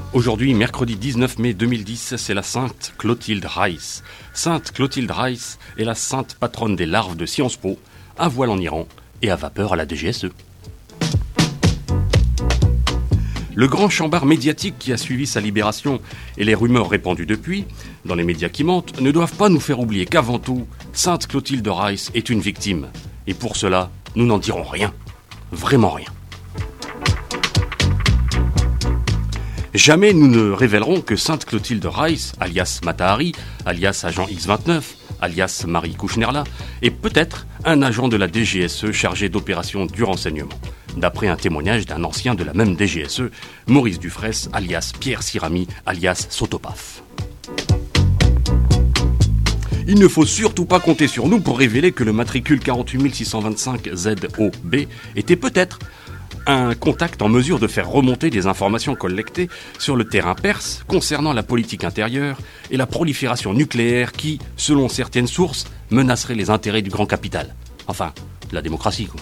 Aujourd'hui, mercredi 19 mai 2010, c'est la Sainte Clotilde Reiss. Sainte Clotilde Reiss est la sainte patronne des larves de Sciences Po, à voile en Iran et à vapeur à la DGSE. Le grand chambar médiatique qui a suivi sa libération et les rumeurs répandues depuis, dans les médias qui mentent, ne doivent pas nous faire oublier qu'avant tout, Sainte Clotilde Reiss est une victime. Et pour cela, nous n'en dirons rien. Vraiment rien. Jamais nous ne révélerons que Sainte Clotilde Reiss, alias Matahari, alias agent X29, alias Marie Kouchnerla, est peut-être un agent de la DGSE chargé d'opérations du renseignement, d'après un témoignage d'un ancien de la même DGSE, Maurice Dufraisse, alias Pierre Sirami, alias Sotopaf. Il ne faut surtout pas compter sur nous pour révéler que le matricule 48625 ZOB était peut-être un contact en mesure de faire remonter des informations collectées sur le terrain perse concernant la politique intérieure et la prolifération nucléaire qui, selon certaines sources, menacerait les intérêts du grand capital. Enfin, la démocratie, quoi.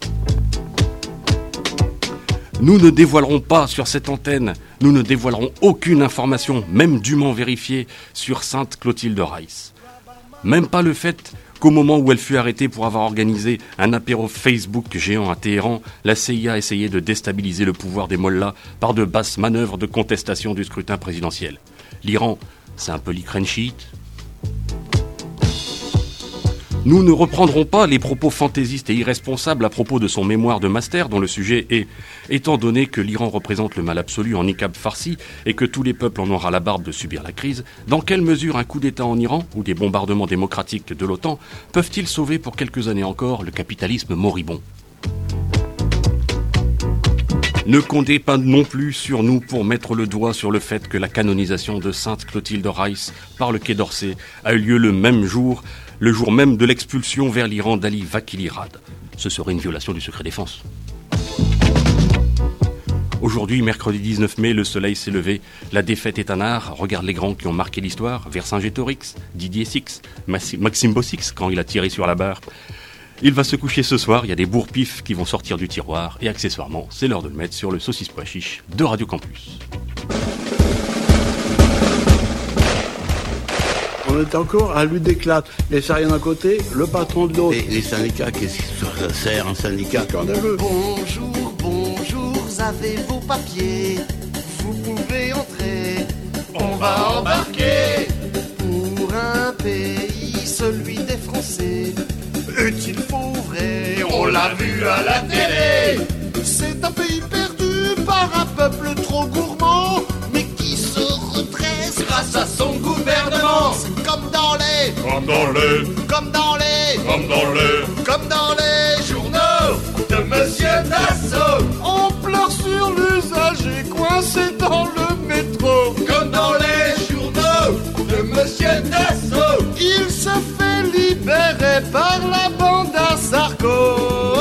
Nous ne dévoilerons pas sur cette antenne, nous ne dévoilerons aucune information, même dûment vérifiée, sur Sainte Clotilde Reiss. Même pas le fait qu'au moment où elle fut arrêtée pour avoir organisé un apéro Facebook géant à Téhéran, la CIA essayait de déstabiliser le pouvoir des mollahs par de basses manœuvres de contestation du scrutin présidentiel. L'Iran, c'est un peu l'Ukraine chiite. Nous ne reprendrons pas les propos fantaisistes et irresponsables à propos de son mémoire de master dont le sujet est, étant donné que l'Iran représente le mal absolu en niqab farci et que tous les peuples en ont ras la barbe de subir la crise, dans quelle mesure un coup d'État en Iran ou des bombardements démocratiques de l'OTAN peuvent-ils sauver pour quelques années encore le capitalisme moribond ? Ne comptez pas non plus sur nous pour mettre le doigt sur le fait que la canonisation de Sainte Clotilde Reiss par le Quai d'Orsay a eu lieu le même jour, le jour même de l'expulsion vers l'Iran d'Ali Vakili-Rad. Ce serait une violation du secret défense. Aujourd'hui, mercredi 19 mai, le soleil s'est levé, la défaite est un art, regarde les grands qui ont marqué l'histoire, Vercingétorix, Didier Six, Maxime Bossix quand il a tiré sur la barre. Il va se coucher ce soir, il y a des bourre-pifs qui vont sortir du tiroir et accessoirement, c'est l'heure de le mettre sur le saucisse pois chiche de Radio Campus. On est encore à lui d'éclate. Les salariés d'un côté, le patron de l'autre. Et les syndicats, qu'est-ce que ça sert, un syndicat ? Scandaleux. Bonjour, bonjour, avez vos papiers, vous pouvez entrer. On va embarquer pour un pays, celui des Français. Est-il faux vrai? On l'a vu à la télé. C'est un pays perdu par un peuple trop gourmand, mais qui se redresse grâce à son gouvernement. C'est comme dans les journaux de Monsieur Dassault. On pleure sur l'usager coincé dans le métro. Comme dans les journaux de Monsieur Dassault. Il se fait libérer par la bande à Sarko.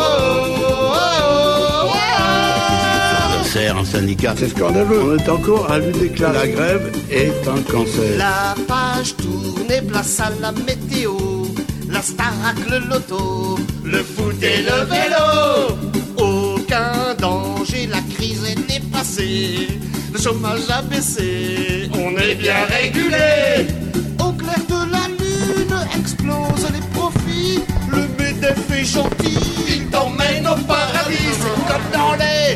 Sert un syndicat. C'est scandaleux. On est encore à lui d'éclate. La grève est un cancer. La page tourne et place à la météo. La Starac, le loto, le foot et le vélo. Aucun danger, la crise est dépassée. Le chômage a baissé, on est bien régulé. Au clair de la lune explosent les profits. Le MEDEF est gentil, il t'emmène au paradis. C'est comme dans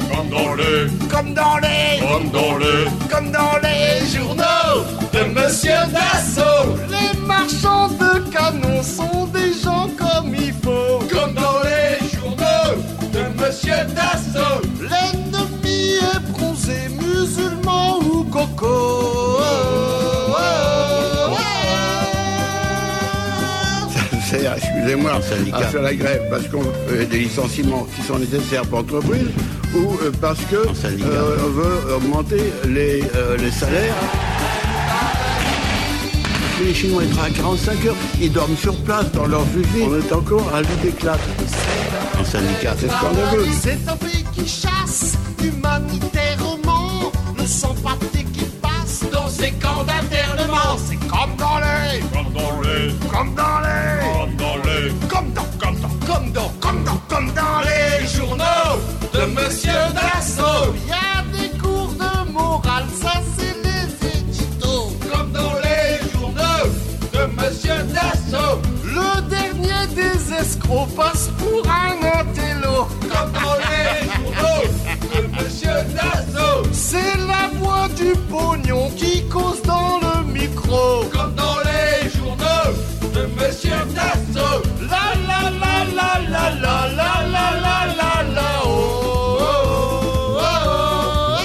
les journaux de Monsieur Dassault. Les marchands de canons sont des gens comme il faut. Comme dans les journaux de Monsieur Dassault. L'ennemi est bronzé, musulman ou coco. Ça sert, excusez-moi, Un syndicat. à faire la grève parce qu'on fait des licenciements qui sont nécessaires pour l'entreprise ou parce que Un syndicat. on veut augmenter les salaires. Les Chinois ils travaillent 45 heures, ils dorment sur place dans leurs usines. On est encore à lui d'éclate. Un syndicat. C'est scandaleux. C'est un pays qui chasse humanitairement le sans-papier qui passe dans ses camps d'internement. C'est comme dans les journaux de Monsieur Dassault. Il y a des cours de morale, ça c'est on passe pour un intello. Comme dans les journaux de Monsieur Dassault. C'est la voix du pognon qui cause dans le micro. Comme dans les journaux de Monsieur Dassault. La la la la la la la la la la la oh, oh, oh,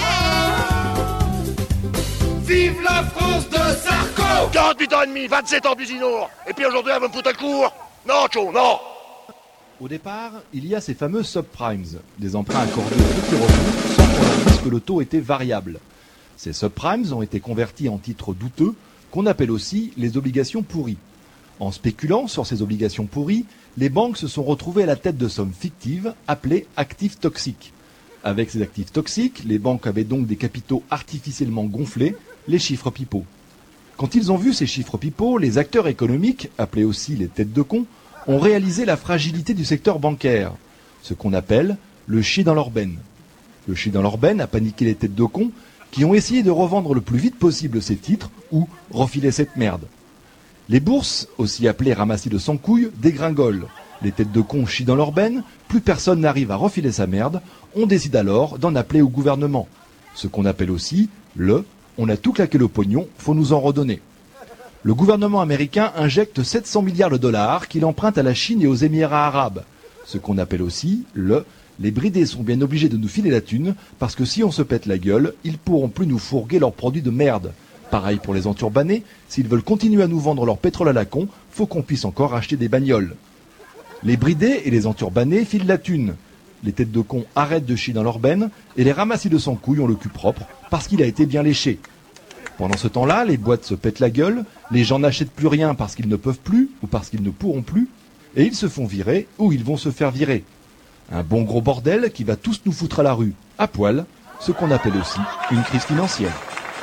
oh. Vive la France de Sarko. 48 ans et demi, 27 ans d'usinour. Et puis aujourd'hui, elle va me foutre un cours. Non, Cho, non. Au départ, il y a ces fameux subprimes, des emprunts accordés aux petits revenus sans qu'on leur dise que le taux était variable. Ces subprimes ont été convertis en titres douteux, qu'on appelle aussi les obligations pourries. En spéculant sur ces obligations pourries, les banques se sont retrouvées à la tête de sommes fictives appelées actifs toxiques. Avec ces actifs toxiques, les banques avaient donc des capitaux artificiellement gonflés, les chiffres pipeaux. Quand ils ont vu ces chiffres pipeaux, les acteurs économiques, appelés aussi les têtes de con, ont réalisé la fragilité du secteur bancaire, ce qu'on appelle le chier dans leur benne. Le chier dans leur benne a paniqué les têtes de con qui ont essayé de revendre le plus vite possible ces titres ou refiler cette merde. Les bourses, aussi appelées ramassis de sans couilles, dégringolent. Les têtes de con chient dans leur benne, plus personne n'arrive à refiler sa merde, on décide alors d'en appeler au gouvernement. Ce qu'on appelle aussi le « on a tout claqué le pognon, faut nous en redonner ». Le gouvernement américain injecte 700 milliards de dollars qu'il emprunte à la Chine et aux Émirats arabes. Ce qu'on appelle aussi le « les bridés sont bien obligés de nous filer la thune parce que si on se pète la gueule, ils pourront plus nous fourguer leurs produits de merde ». Pareil pour les enturbanés, s'ils veulent continuer à nous vendre leur pétrole à la con, faut qu'on puisse encore acheter des bagnoles. Les bridés et les enturbanés filent la thune. Les têtes de con arrêtent de chier dans leur benne et les ramassis de sans couilles ont le cul propre parce qu'il a été bien léché. Pendant ce temps-là, les boîtes se pètent la gueule, les gens n'achètent plus rien parce qu'ils ne peuvent plus ou parce qu'ils ne pourront plus, et ils se font virer ou ils vont se faire virer. Un bon gros bordel qui va tous nous foutre à la rue, à poil, ce qu'on appelle aussi une crise financière.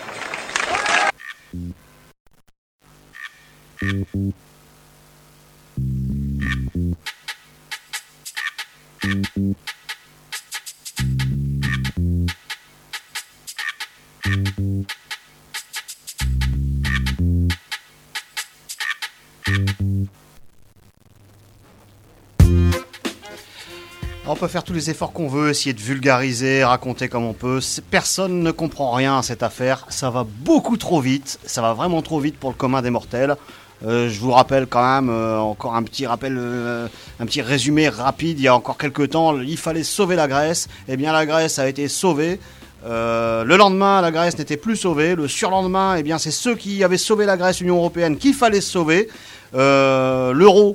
On peut faire tous les efforts qu'on veut, essayer de vulgariser, raconter comme on peut. Personne ne comprend rien à cette affaire. Ça va beaucoup trop vite. Ça va vraiment trop vite pour le commun des mortels. Je vous rappelle quand même, encore un petit rappel, un petit résumé rapide. Il y a encore quelques temps, il fallait sauver la Grèce. Eh bien, la Grèce a été sauvée. Le lendemain, la Grèce n'était plus sauvée. Le surlendemain, eh bien, c'est ceux qui avaient sauvé la Grèce, l'Union européenne, qu'il fallait sauver. L'euro,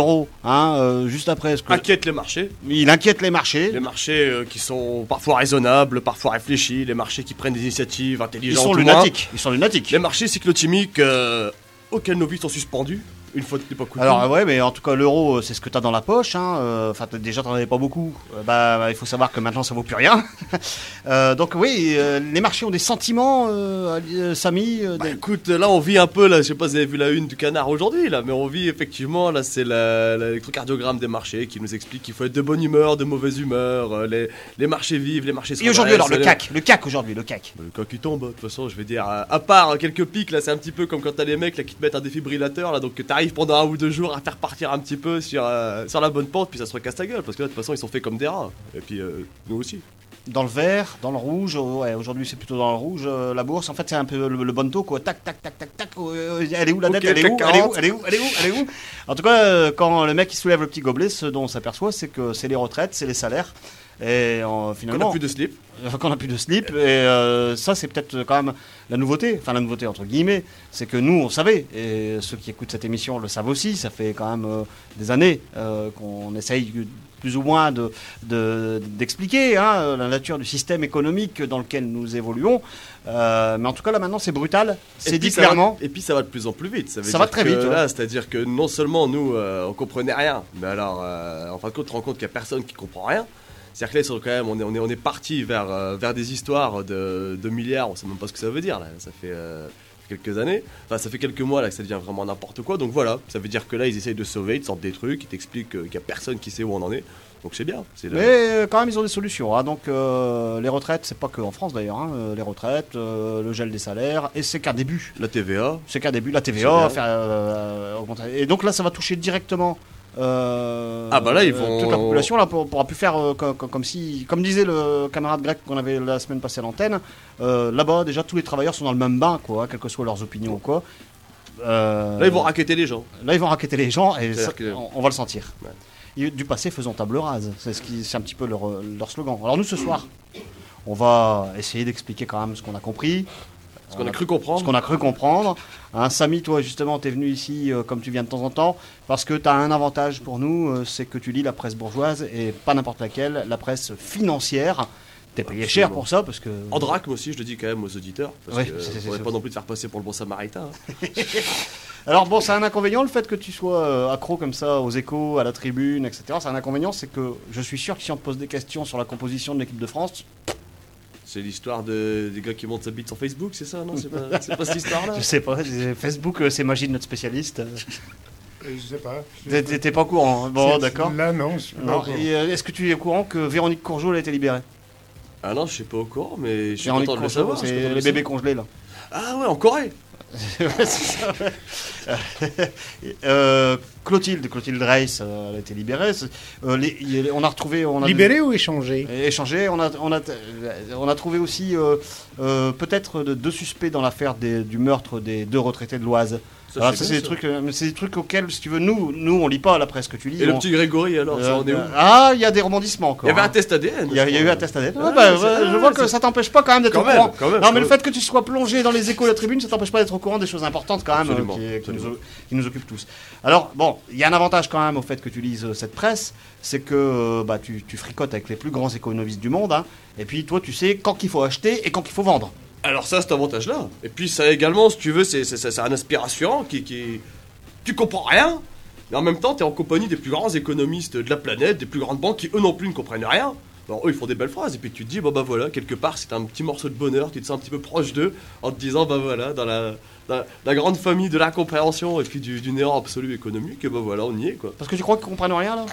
juste après... Inquiète les marchés. Il inquiète les marchés. Les marchés qui sont parfois raisonnables, parfois réfléchis, les marchés qui prennent des initiatives intelligentes. Ils sont lunatiques. Les marchés cyclotymiques auxquels nos vies sont suspendues. Une fois n'est pas coutume. Alors ouais, mais en tout cas l'euro, c'est ce que t'as dans la poche. Enfin, déjà t'en avais pas beaucoup. Il faut savoir que maintenant ça vaut plus rien. Donc oui, les marchés ont des sentiments, Samy. Écoute, là on vit un peu, là, je sais pas si vous avez vu la une du Canard aujourd'hui, là, mais on vit effectivement, là c'est l'électrocardiogramme des marchés qui nous explique qu'il faut être de bonne humeur, de mauvaise humeur, les marchés vivent, les marchés se Et aujourd'hui alors le CAC aujourd'hui, le CAC il tombe, de toute façon je vais dire, à part quelques pics, là c'est un petit peu comme quand t'as les mecs là, qui te mettent un défibrillateur, là, donc t'arrives pendant 1 ou 2 jours à faire partir un petit peu sur la bonne pente, puis ça se recasse ta gueule, parce que là de toute façon ils sont faits comme des rats, et puis nous aussi. Dans le vert, dans le rouge, ouais, aujourd'hui c'est plutôt dans le rouge, la bourse, en fait c'est un peu le bon taux, quoi, tac, tac, tac, tac, tac, elle est où la dette, elle est où En tout cas, quand le mec il soulève le petit gobelet, ce dont on s'aperçoit, c'est que c'est les retraites, c'est les salaires, et finalement... Qu'on a plus de slip. Et ça c'est peut-être quand même la nouveauté entre guillemets, c'est que nous on savait, et ceux qui écoutent cette émission le savent aussi, ça fait quand même des années qu'on essaye plus ou moins d'expliquer la nature du système économique dans lequel nous évoluons, mais en tout cas là maintenant c'est brutal, c'est dit clairement. Et puis ça va de plus en plus vite, ça va très vite. Là, c'est-à-dire que non seulement nous on comprenait rien, mais alors en fin de compte tu te rends compte qu'il n'y a personne qui comprend rien. C'est-à-dire que là, quand même, on est parti vers des histoires de milliards, on sait même pas ce que ça veut dire là. Ça fait quelques années, enfin ça fait quelques mois là que ça devient vraiment n'importe quoi, donc voilà, ça veut dire que là ils essayent de sauver, ils te sortent des trucs, ils t'expliquent qu'il n'y a personne qui sait où on en est, donc c'est bien. Mais quand même ils ont des solutions, donc les retraites, c'est pas que en France d'ailleurs, les retraites, le gel des salaires, et c'est qu'un début. La TVA, la TVA, augmenter. Et donc là ça va toucher directement Ah bah là, ils vont... toute la population là pourra plus faire comme disait le camarade grec qu'on avait la semaine passée à l'antenne. Là-bas, déjà, tous les travailleurs sont dans le même bain, quoi, quelles que soient leurs opinions ou quoi. Là, ils vont racketter les gens. Là, ils vont racketter les gens et ça, que... on va le sentir. Ouais. Et du passé, faisons table rase. C'est un petit peu leur slogan. Alors nous, ce soir, on va essayer d'expliquer quand même ce qu'on a compris. Ce qu'on a cru comprendre. Ce qu'on a cru comprendre. Hein, Samy, toi, justement, t'es venu ici, comme tu viens de temps en temps, parce que t'as un avantage pour nous, c'est que tu lis la presse bourgeoise, et pas n'importe laquelle, la presse financière. T'es payé cher pour ça, parce que... En drac, moi aussi, je le dis quand même aux auditeurs, parce ouais, qu'on n'est pas non plus de faire passer pour le bon samaritain. Hein. Alors bon, c'est un inconvénient, le fait que tu sois accro comme ça aux Échos, à la Tribune, etc. C'est un inconvénient, c'est que je suis sûr que si on te pose des questions sur la composition de l'équipe de France... C'est l'histoire des gars qui montent sa bite sur Facebook, c'est ça, non? C'est pas cette histoire-là? Je sais pas, Facebook, c'est magie de notre spécialiste. Je sais pas. T'es pas au courant, bon d'accord. Là non, je suis pas au courant. Est-ce que tu es au courant que Véronique Courgeot a été libérée? Ah non, je suis pas au courant, mais je suis Véronique content de le Courgeot, savoir. c'est les bébés congelés là. Ah ouais, en Corée. Ouais, c'est ça, ouais. Clotilde Reiss, elle a été libérée. On a retrouvé... Libérée ou échangée? Échangée. On a trouvé aussi peut-être deux suspects dans l'affaire du meurtre des 2 retraités de l'Oise. Ça, c'est des trucs auxquels, si tu veux, nous on lit pas la presse que tu lis. Et le petit Grégory, alors, ça en est où? Ah, il y a des rebondissements encore. Il y avait un test ADN. Il y a eu un test ADN. Je vois que ça t'empêche pas quand même d'être au courant. Non, mais le fait que tu sois plongé dans les Échos et la Tribune, ça t'empêche pas d'être au courant des choses importantes quand même qui nous occupent tous. Alors, bon, il y a un avantage quand même au fait que tu lises cette presse, c'est que tu fricotes avec les plus grands économistes du monde, hein, et puis toi, tu sais quand qu'il faut acheter et quand qu'il faut vendre. Alors ça, cet avantage-là. Et puis ça également, si tu veux, c'est un aspect rassurant qui... Tu comprends rien, mais en même temps, t'es en compagnie des plus grands économistes de la planète, des plus grandes banques qui, eux non plus, ne comprennent rien. Alors eux, ils font des belles phrases, et puis tu te dis, bah voilà, quelque part, c'est un petit morceau de bonheur, tu te sens un petit peu proche d'eux, en te disant, bah voilà, dans la grande famille de la compréhension, et puis du néant absolu économique, et bah voilà, on y est, quoi. Parce que tu crois qu'ils comprennent rien, là?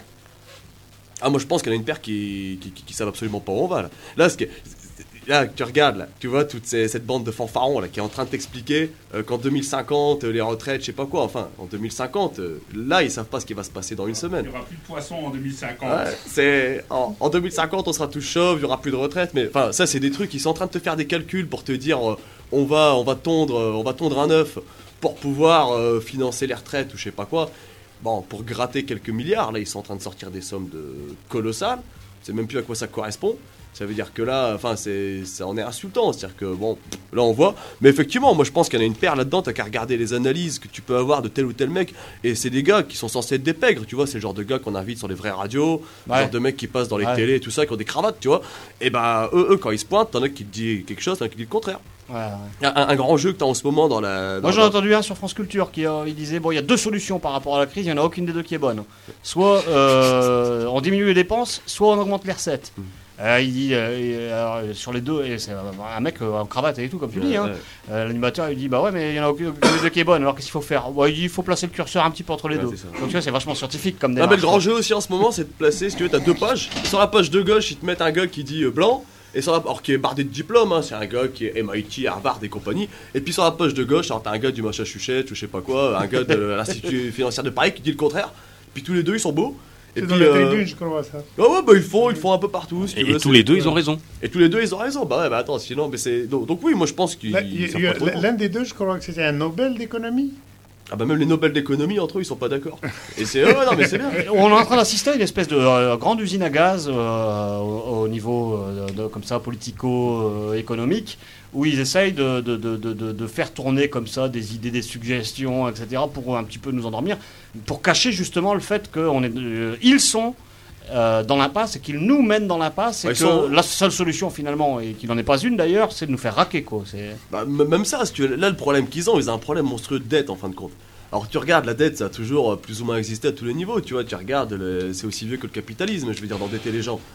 Ah, moi je pense qu'il y en a une paire qui savent absolument pas où on va, là. Là, tu regardes, là, tu vois toute cette bande de fanfarons là, qui est en train de t'expliquer qu'en 2050, les retraites, je sais pas quoi, enfin, en 2050, là, ils savent pas ce qui va se passer dans une semaine. Il n'y aura plus de poissons en 2050. Ouais, en 2050, on sera tous chauves, il y aura plus de retraite, mais enfin, ça, c'est des trucs, ils sont en train de te faire des calculs pour te dire, on va tondre un œuf pour pouvoir financer les retraites ou je sais pas quoi. Bon, pour gratter quelques milliards, là, ils sont en train de sortir des sommes colossales, je sais même plus à quoi ça correspond. Ça veut dire que là, enfin, ça en est insultant. C'est-à-dire que, bon, là, on voit. Mais effectivement, moi, je pense qu'il y en a une paire là-dedans. T'as qu'à regarder les analyses que tu peux avoir de tel ou tel mec. Et c'est des gars qui sont censés être des pègres, tu vois. C'est le genre de gars qu'on invite sur les vraies radios. Le genre de mecs qui passent dans les télés et tout ça, qui ont des cravates, tu vois. Et bah, eux, quand ils se pointent, t'en as qui te disent quelque chose, t'en as qui te disent le contraire. Un grand jeu que t'as en ce moment dans la... Moi, j'en ai entendu un sur France Culture qui il disait, bon, il y a 2 solutions par rapport à la crise. Il n'y en a aucune des 2 qui est bonne. Soit on diminue les dépenses, soit on augmente les recettes. Il dit sur les deux, et c'est un mec en cravate et tout, comme tu dis. Hein. L'animateur il dit bah ouais, mais il y en a aucune des 2 qui est bonne. Alors qu'est-ce qu'il faut faire? Il dit il faut placer le curseur un petit peu entre les deux. Donc tu vois, c'est vachement scientifique comme démarche. Mais le grand jeu aussi en ce moment, c'est de placer. Si tu veux, t'as 2 pages. Sur la page de gauche, ils te mettent un gars qui dit blanc. Et sur alors qui est bardé de diplômes, hein, c'est un gars qui est MIT, Harvard et compagnie. Et puis sur la page de gauche, alors t'as un gars du Massachusetts ou je sais pas quoi, un gars de l'Institut financier de Paris qui dit le contraire. Puis tous les deux ils sont beaux. Et puis, dans la Tribune, je crois ça. Ah ouais, bah ils font un peu partout. Si et tous les deux, ils ont raison. Et tous les deux, ils ont raison. Bah ouais, bah attends, sinon, mais c'est. Donc oui, moi je pense qu'il. L'un des deux, je crois que c'était un Nobel d'économie. Ah bah même les Nobel d'économie, entre eux, ils sont pas d'accord. Et c'est. non, mais c'est bien. On est en train d'assister à une espèce de grande usine à gaz au niveau, comme ça, politico-économique, où ils essayent de faire tourner comme ça des idées, des suggestions, etc., pour un petit peu nous endormir, pour cacher justement le fait qu'ils sont dans l'impasse et qu'ils nous mènent dans l'impasse et que la seule solution finalement, et qu'il n'en est pas une d'ailleurs, c'est de nous faire raquer, quoi. Bah, même ça, si tu veux, là le problème qu'ils ont, ils ont un problème monstrueux de dette en fin de compte. Alors tu regardes, la dette, ça a toujours plus ou moins existé à tous les niveaux, tu vois, tu regardes, c'est aussi vieux que le capitalisme, je veux dire, d'endetter les gens.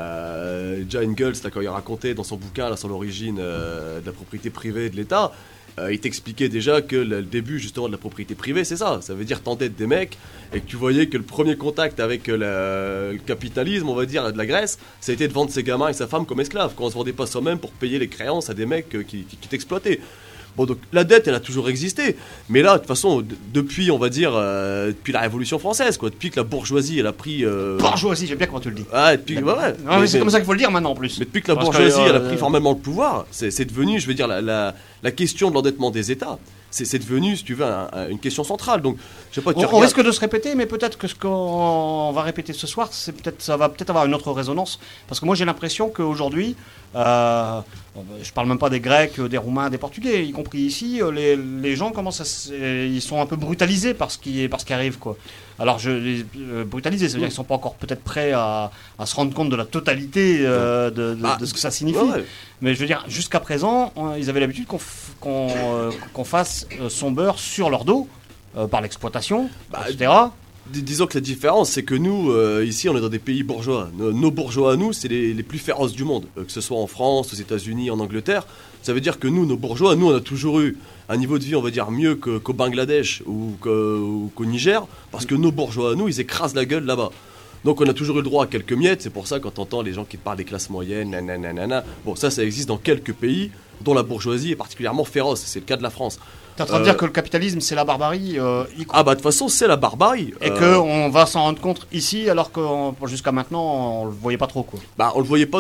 John Ingalls, là, quand il racontait dans son bouquin là, sur l'origine de la propriété privée de l'État, il t'expliquait déjà que le début justement de la propriété privée, c'est ça. Ça veut dire t'endettes des mecs et que tu voyais que le premier contact avec le capitalisme, on va dire, de la Grèce, ça a été de vendre ses gamins et sa femme comme esclaves, quand on se vendait pas soi-même pour payer les créances à des mecs qui t'exploitaient. Bon, donc la dette, elle a toujours existé. Mais là, de toute façon, depuis, on va dire, depuis la Révolution française, quoi, depuis que la bourgeoisie, elle a pris. Bourgeoisie, j'aime bien comment tu le dis. Ah, depuis. Ouais. Ah, mais c'est comme ça qu'il faut le dire maintenant en plus. Mais depuis que la bourgeoisie, elle a pris formellement le pouvoir, c'est devenu, je veux dire, la question de l'endettement des États. C'est devenu, si tu veux, une question centrale. Donc, je sais pas. On risque de se répéter, mais peut-être que ce qu'on va répéter ce soir, ça va peut-être avoir une autre résonance. Parce que moi, j'ai l'impression qu'aujourd'hui, je parle même pas des Grecs, des Roumains, des Portugais, y compris ici, les gens commencent ils sont un peu brutalisés par ce qui arrive, quoi. Alors, brutalisés, ça veut dire qu'ils sont pas encore peut-être prêts à se rendre compte de la totalité de ce que ça signifie. Ouais. Mais je veux dire, jusqu'à présent, ils avaient l'habitude qu'on fasse son beurre sur leur dos, par l'exploitation, etc. Disons que la différence, c'est que nous, ici, on est dans des pays bourgeois. Nos bourgeois à nous, c'est les plus féroces du monde. Que ce soit en France, aux États-Unis, en Angleterre. Ça veut dire que nous, nos bourgeois, nous, on a toujours eu un niveau de vie, on va dire, mieux qu'au Bangladesh ou qu'au Niger. Parce que nos bourgeois à nous, ils écrasent la gueule là-bas. Donc on a toujours eu le droit à quelques miettes. C'est pour ça, quand on entend les gens qui parlent des classes moyennes, nanana, bon, ça existe dans quelques pays dont la bourgeoisie est particulièrement féroce. C'est le cas de la France. T'es en train de dire que le capitalisme, c'est la barbarie de toute façon, c'est la barbarie. Et qu'on va s'en rendre compte ici, alors que jusqu'à maintenant, on le voyait pas trop, quoi. On le voyait pas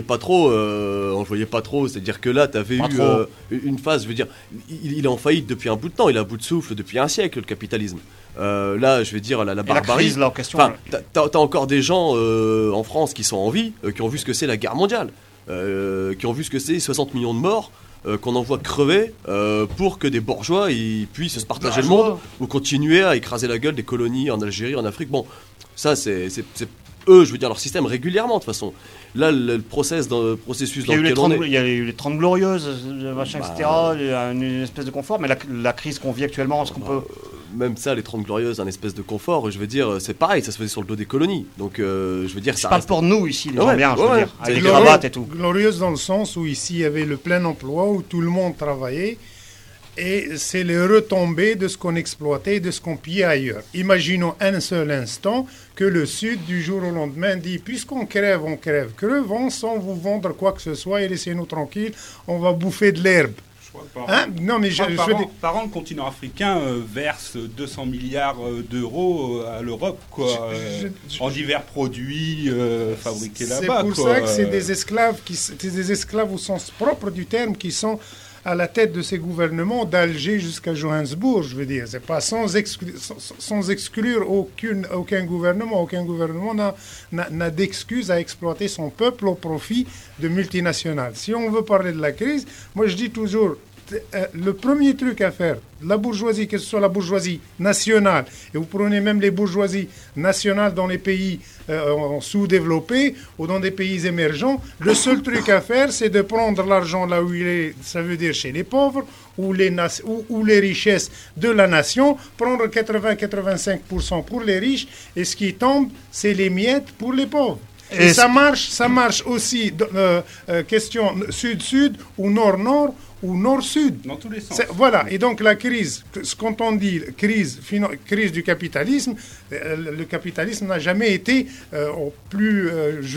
trop. C'est-à-dire que là, t'avais une phase, je veux dire, il est en faillite depuis un bout de temps. Il est à bout de souffle depuis un siècle, le capitalisme. Là, je vais dire, la barbarie. La crise, là, en question. T'as encore des gens en France qui sont en vie, qui ont vu ce que c'est la guerre mondiale, qui ont vu ce que c'est 60 millions de morts. Qu'on envoie crever pour que des bourgeois ils puissent se partager le monde ou continuer à écraser la gueule des colonies en Algérie, en Afrique. Bon, ça c'est eux, je veux dire, leur système régulièrement de toute façon. Là, le processus dans lequel on est... Il y a eu les 30 glorieuses, machin, etc. Il y a une espèce de confort, mais la crise qu'on vit actuellement, est-ce qu'on peut... Même ça, les 30 glorieuses, un espèce de confort, je veux dire, c'est pareil, ça se faisait sur le dos des colonies. Donc, je veux dire, ça parle pour nous ici, les gens bien, je veux dire, avec les cravates et tout. Glorieuse dans le sens où ici, il y avait le plein emploi, où tout le monde travaillait, et c'est les retombées de ce qu'on exploitait, de ce qu'on pillait ailleurs. Imaginons un seul instant que le Sud, du jour au lendemain, dit « Puisqu'on crève, crevons sans vous vendre quoi que ce soit et laissez-nous tranquilles, on va bouffer de l'herbe. » Non, mais par an, le continent africain verse 200 milliards d'euros à l'Europe, quoi, en divers produits fabriqués là-bas. C'est pour ça que c'est des esclaves au sens propre du terme qui sont à la tête de ces gouvernements d'Alger jusqu'à Johannesburg, je veux dire. C'est pas sans exclure aucun gouvernement. Aucun gouvernement n'a d'excuse à exploiter son peuple au profit de multinationales. Si on veut parler de la crise, moi je dis toujours, le premier truc à faire, la bourgeoisie, que ce soit la bourgeoisie nationale, et vous prenez même les bourgeoisies nationales dans les pays sous-développés ou dans des pays émergents, le seul truc à faire, c'est de prendre l'argent là où il est, ça veut dire chez les pauvres, ou les richesses de la nation, prendre 80-85% pour les riches, et ce qui tombe, c'est les miettes pour les pauvres. Et ça marche aussi, question sud-sud ou nord-nord, ou nord-sud. Dans tous les sens. Voilà, et donc la crise, quand on dit crise du capitalisme, le capitalisme n'a jamais été plus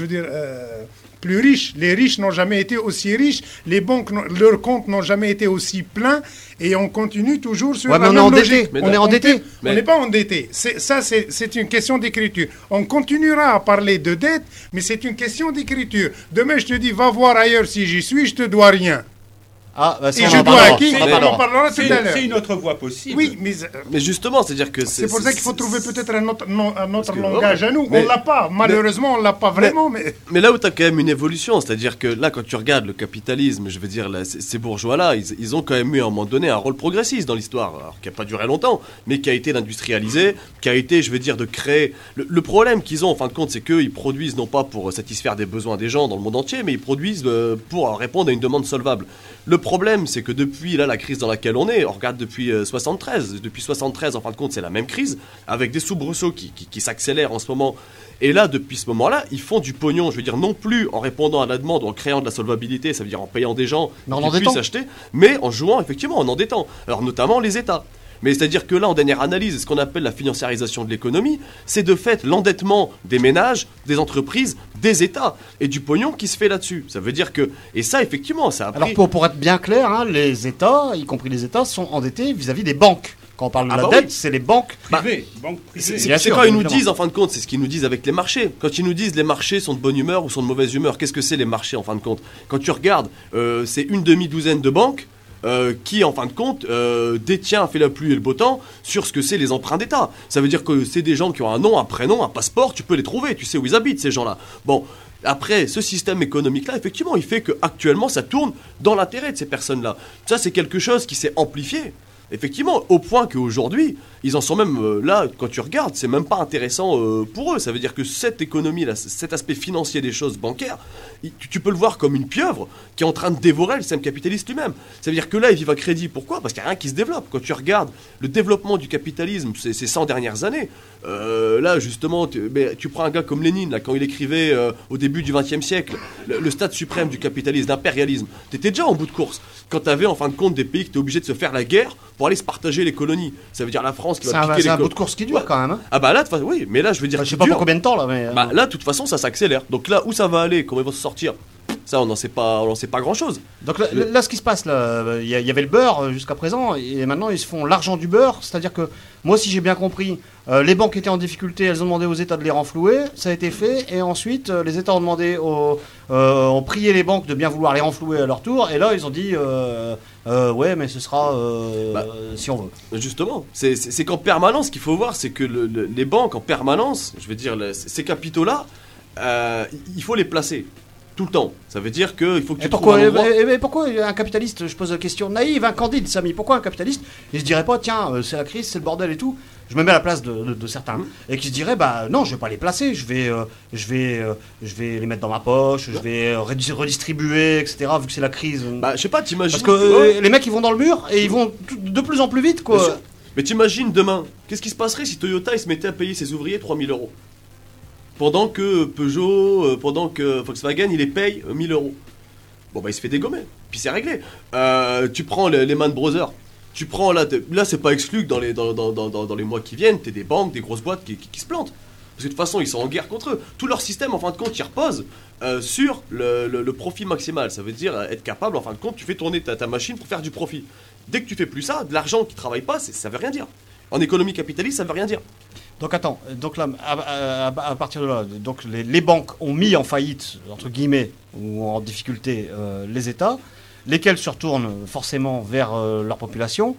riche. Les riches n'ont jamais été aussi riches, les banques, leurs comptes n'ont jamais été aussi pleins, et on continue toujours sur la même logique. On est endetté. On n'est pas endetté. C'est une question d'écriture. On continuera à parler de dette, mais c'est une question d'écriture. Demain, je te dis, va voir ailleurs si j'y suis, je te dois rien. Et je dois à qui? On en parlera tout à l'heure. C'est une autre voie possible. Oui, mais justement, c'est-à-dire que c'est pour ça qu'il faut trouver peut-être un autre langage à nous. On l'a pas, malheureusement, on l'a pas vraiment. Mais là où tu as quand même une évolution, c'est-à-dire que là, quand tu regardes le capitalisme, je veux dire, là, ces bourgeois-là, ils ont quand même eu à un moment donné un rôle progressiste dans l'histoire, alors qui n'a pas duré longtemps, mais qui a été d'industrialiser, qui a été, je veux dire, de créer. Le problème qu'ils ont, en fin de compte, c'est qu'ils produisent non pas pour satisfaire des besoins des gens dans le monde entier, mais ils produisent pour répondre à une demande solvable. Le problème, c'est que depuis là, la crise dans laquelle on regarde depuis 73. Depuis 73, en fin de compte, c'est la même crise, avec des soubresauts qui s'accélèrent en ce moment. Et là, depuis ce moment-là, ils font du pognon, je veux dire, non plus en répondant à la demande, en créant de la solvabilité, ça veut dire en payant des gens qui puissent acheter, mais en jouant effectivement en endettant. Alors notamment les États. Mais c'est-à-dire que là, en dernière analyse, ce qu'on appelle la financiarisation de l'économie, c'est de fait l'endettement des ménages, des entreprises, des États et du pognon qui se fait là-dessus. Ça veut dire que... Et ça, effectivement, ça a pris... Alors pour être bien clair, hein, les États, y compris les États, sont endettés vis-à-vis des banques. Quand on parle de la dette, c'est les banques privées. Banques privées. C'est quand ils nous disent, en fin de compte, c'est ce qu'ils nous disent avec les marchés. Quand ils nous disent les marchés sont de bonne humeur ou sont de mauvaise humeur, qu'est-ce que c'est les marchés en fin de compte? Quand tu regardes, c'est une demi-douzaine de banques qui, en fin de compte, détient, fait la pluie et le beau temps sur ce que c'est les emprunts d'État. Ça veut dire que c'est des gens qui ont un nom, un prénom, un passeport, tu peux les trouver, tu sais où ils habitent, ces gens-là. Bon, après, ce système économique-là, effectivement, il fait qu'actuellement, ça tourne dans l'intérêt de ces personnes-là. Ça, c'est quelque chose qui s'est amplifié. Effectivement, au point qu'aujourd'hui, ils en sont même là, quand tu regardes, c'est même pas intéressant pour eux. Ça veut dire que cette économie-là, cet aspect financier des choses bancaires, tu peux le voir comme une pieuvre qui est en train de dévorer le système capitaliste lui-même. Ça veut dire que là, ils vivent à crédit. Pourquoi? Parce qu'il n'y a rien qui se développe. Quand tu regardes le développement du capitalisme ces 100 dernières années, là, justement, tu prends un gars comme Lénine, là, quand il écrivait au début du XXe siècle, le stade suprême du capitalisme, l'impérialisme, tu étais déjà en bout de course. Quand tu avais, en fin de compte, des pays qui étaient obligés de se faire la guerre pour aller se partager les colonies. Ça veut dire la France qui va piquer les colonies. C'est un bout de course qui dure quand même. Hein. Ah bah là, oui, mais là, je veux dire... je sais pas pour combien de temps, là, mais... Bah là, de toute façon, ça s'accélère. Donc là, où ça va aller, comment ils vont se sortir, ça, on n'en sait pas grand-chose. Donc là, ce qui se passe, là, il y avait le beurre jusqu'à présent, et maintenant, ils se font l'argent du beurre. C'est-à-dire que, moi, si j'ai bien compris, les banques étaient en difficulté, elles ont demandé aux États de les renflouer, ça a été fait, et ensuite, les États ont demandé ont prié les banques de bien vouloir les renflouer à leur tour, et là, ils ont dit... ouais, mais ce sera si on veut. Justement, c'est qu'en permanence, ce qu'il faut voir, c'est que les banques, en permanence, je veux dire, ces capitaux-là, il faut les placer tout le temps. Ça veut dire qu'il faut que tu trouves un endroit... pourquoi un capitaliste, je pose la question naïve, un candide, Samy, pourquoi un capitaliste, il se dirait pas, tiens, c'est la crise, c'est le bordel et tout, je me mets à la place de certains, et qui se diraient, bah non, je vais pas les placer, je vais les mettre dans ma poche, je vais redistribuer, etc., vu que c'est la crise. Bah, je sais pas, t'imagines... Parce que les mecs, ils vont dans le mur, et ils vont de plus en plus vite, quoi. Mais t'imagines demain, qu'est-ce qui se passerait si Toyota, il se mettait à payer ses ouvriers 3 000 €? Pendant que Peugeot, pendant que Volkswagen, il les paye 1 000 €. Bon, bah, il se fait dégommer. Puis c'est réglé. Tu prends les Lehman Brothers. Tu prends là c'est pas exclu que dans les mois qui viennent, t'es des banques, des grosses boîtes qui se plantent. Parce que de toute façon, ils sont en guerre contre eux. Tout leur système, en fin de compte, il repose sur le profit maximal. Ça veut dire être capable, en fin de compte, tu fais tourner ta machine pour faire du profit. Dès que tu fais plus ça, de l'argent qui travaille pas, ça veut rien dire. En économie capitaliste, ça veut rien dire. Donc attends, donc là, à partir de là, donc les banques ont mis en faillite, entre guillemets, ou en difficulté les États, lesquels se retournent forcément vers leur population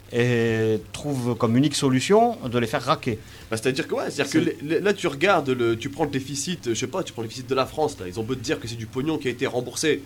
et trouvent comme unique solution de les faire raquer. Bah, c'est-à-dire que, là tu regardes, tu prends le déficit, je sais pas, tu prends le déficit de la France, là, ils ont beau te dire que c'est du pognon qui a été remboursé.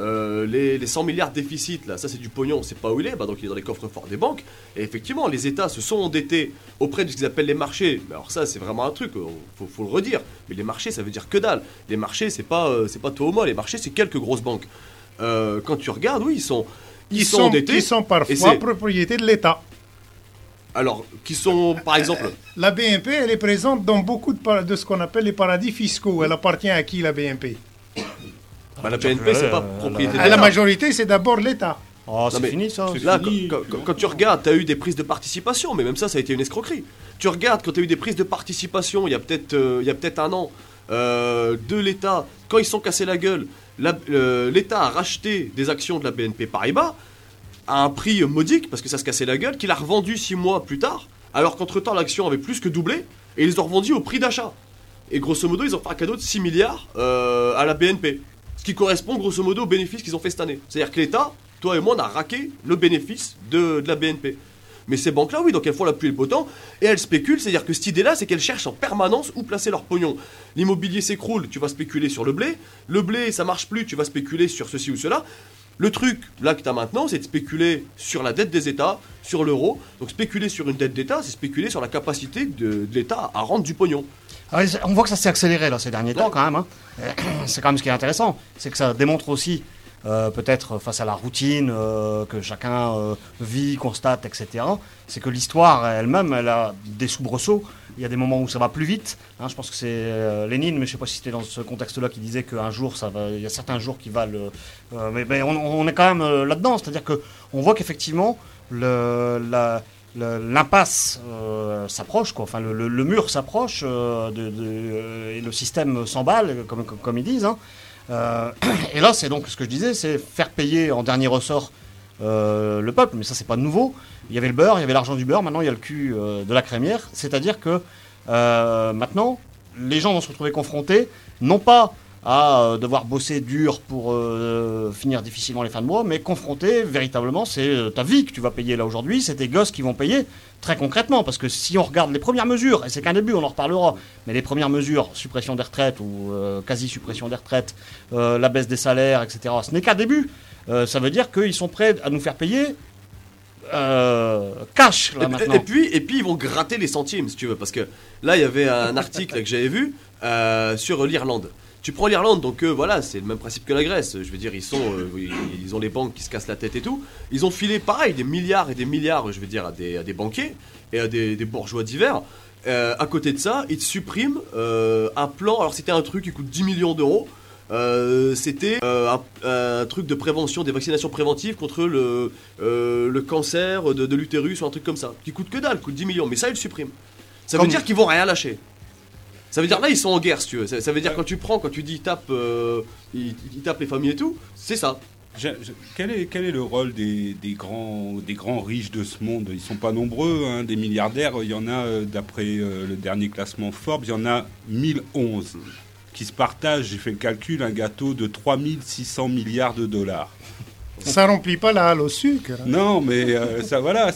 Les 100 milliards de déficit, là, ça c'est du pognon, on sait pas où il est, bah donc il est dans les coffres forts des banques. Et effectivement, les États se sont endettés auprès de ce qu'ils appellent les marchés. Mais alors ça, c'est vraiment un truc, faut le redire. Mais les marchés, ça veut dire que dalle. Les marchés, c'est pas toi ou moi. Les marchés, c'est quelques grosses banques. Quand tu regardes, oui, ils sont endettés. Ils sont parfois propriété de l'État. Alors, qui sont, par exemple... La BNP, elle est présente dans beaucoup de ce qu'on appelle les paradis fiscaux. Elle appartient à qui, la BNP? Bah, la BNP, c'est pas propriété de l'État. La majorité, c'est d'abord l'État. Oh, c'est fini ça. Là, quand tu regardes, tu as eu des prises de participation, mais même ça a été une escroquerie. Tu regardes, quand tu as eu des prises de participation, il y a peut-être un an, de l'État, quand ils se sont cassés la gueule, l'État a racheté des actions de la BNP Paribas à un prix modique, parce que ça se cassait la gueule, qu'il a revendu 6 mois plus tard, alors qu'entre-temps, l'action avait plus que doublé, et ils les ont revendus au prix d'achat. Et grosso modo, ils ont fait un cadeau de 6 milliards à la BNP. Ce qui correspond grosso modo aux bénéfices qu'ils ont fait cette année. C'est-à-dire que l'État, toi et moi, on a raqué le bénéfice de la BNP. Mais ces banques-là, oui, donc elles font la pluie et le beau temps, et elles spéculent, c'est-à-dire que cette idée-là, c'est qu'elles cherchent en permanence où placer leur pognon. L'immobilier s'écroule, tu vas spéculer sur le blé, ça marche plus, tu vas spéculer sur ceci ou cela. Le truc, là, que tu as maintenant, c'est de spéculer sur la dette des États, sur l'euro. Donc spéculer sur une dette d'État, c'est spéculer sur la capacité de l'État à rendre du pognon. Alors, on voit que ça s'est accéléré là, ces derniers temps quand même. Hein. C'est quand même ce qui est intéressant, c'est que ça démontre aussi, peut-être face à la routine que chacun vit, constate, etc., c'est que l'histoire elle-même, elle a des soubresauts. Il y a des moments où ça va plus vite. Hein, je pense que c'est Lénine, mais je ne sais pas si c'était dans ce contexte-là qui disait qu'un jour, il y a certains jours qui valent... mais on est quand même là-dedans. C'est-à-dire qu'on voit qu'effectivement, l'impasse s'approche, quoi. Enfin, le mur s'approche et le système s'emballe, comme ils disent. Hein. Et là, c'est donc ce que je disais, c'est faire payer en dernier ressort le peuple. Mais ça, c'est pas nouveau. Il y avait le beurre, il y avait l'argent du beurre. Maintenant, il y a le cul de la crémière. C'est-à-dire que maintenant, les gens vont se retrouver confrontés, non pas à devoir bosser dur pour finir difficilement les fins de mois, mais confronté véritablement, c'est ta vie que tu vas payer là aujourd'hui, c'est tes gosses qui vont payer très concrètement, parce que si on regarde les premières mesures, et c'est qu'un début, on en reparlera, mais les premières mesures, suppression des retraites ou quasi-suppression des retraites, la baisse des salaires, etc., ce n'est qu'un début. Ça veut dire qu'ils sont prêts à nous faire payer cash là maintenant. Et puis ils vont gratter les centimes si tu veux, parce que là il y avait un article que j'avais vu sur l'Irlande. Tu prends l'Irlande, donc voilà, c'est le même principe que la Grèce. Je veux dire, ils ont les banques qui se cassent la tête et tout. Ils ont filé pareil des milliards et des milliards, je veux dire, à des banquiers et à des bourgeois divers. À côté de ça, ils suppriment un plan. Alors c'était un truc qui coûte 10 millions d'euros. C'était un truc de prévention, des vaccinations préventives contre le cancer de l'utérus ou un truc comme ça, qui coûte que dalle, coûte 10 millions, mais ça ils le suppriment. Ça veut dire qu'ils vont rien lâcher. Ça veut dire là ils sont en guerre si tu veux. Ça veut dire quand tu dis ils tapent les familles et tout, c'est ça. Quel est le rôle des grands riches de ce monde? Ils sont pas nombreux, hein, des milliardaires. Il y en a, d'après le dernier classement Forbes, il y en a 1011 qui se partagent, j'ai fait le calcul, un gâteau de 3600 milliards de dollars. Ça remplit pas la halle au sucre. Non, mais ça voilà.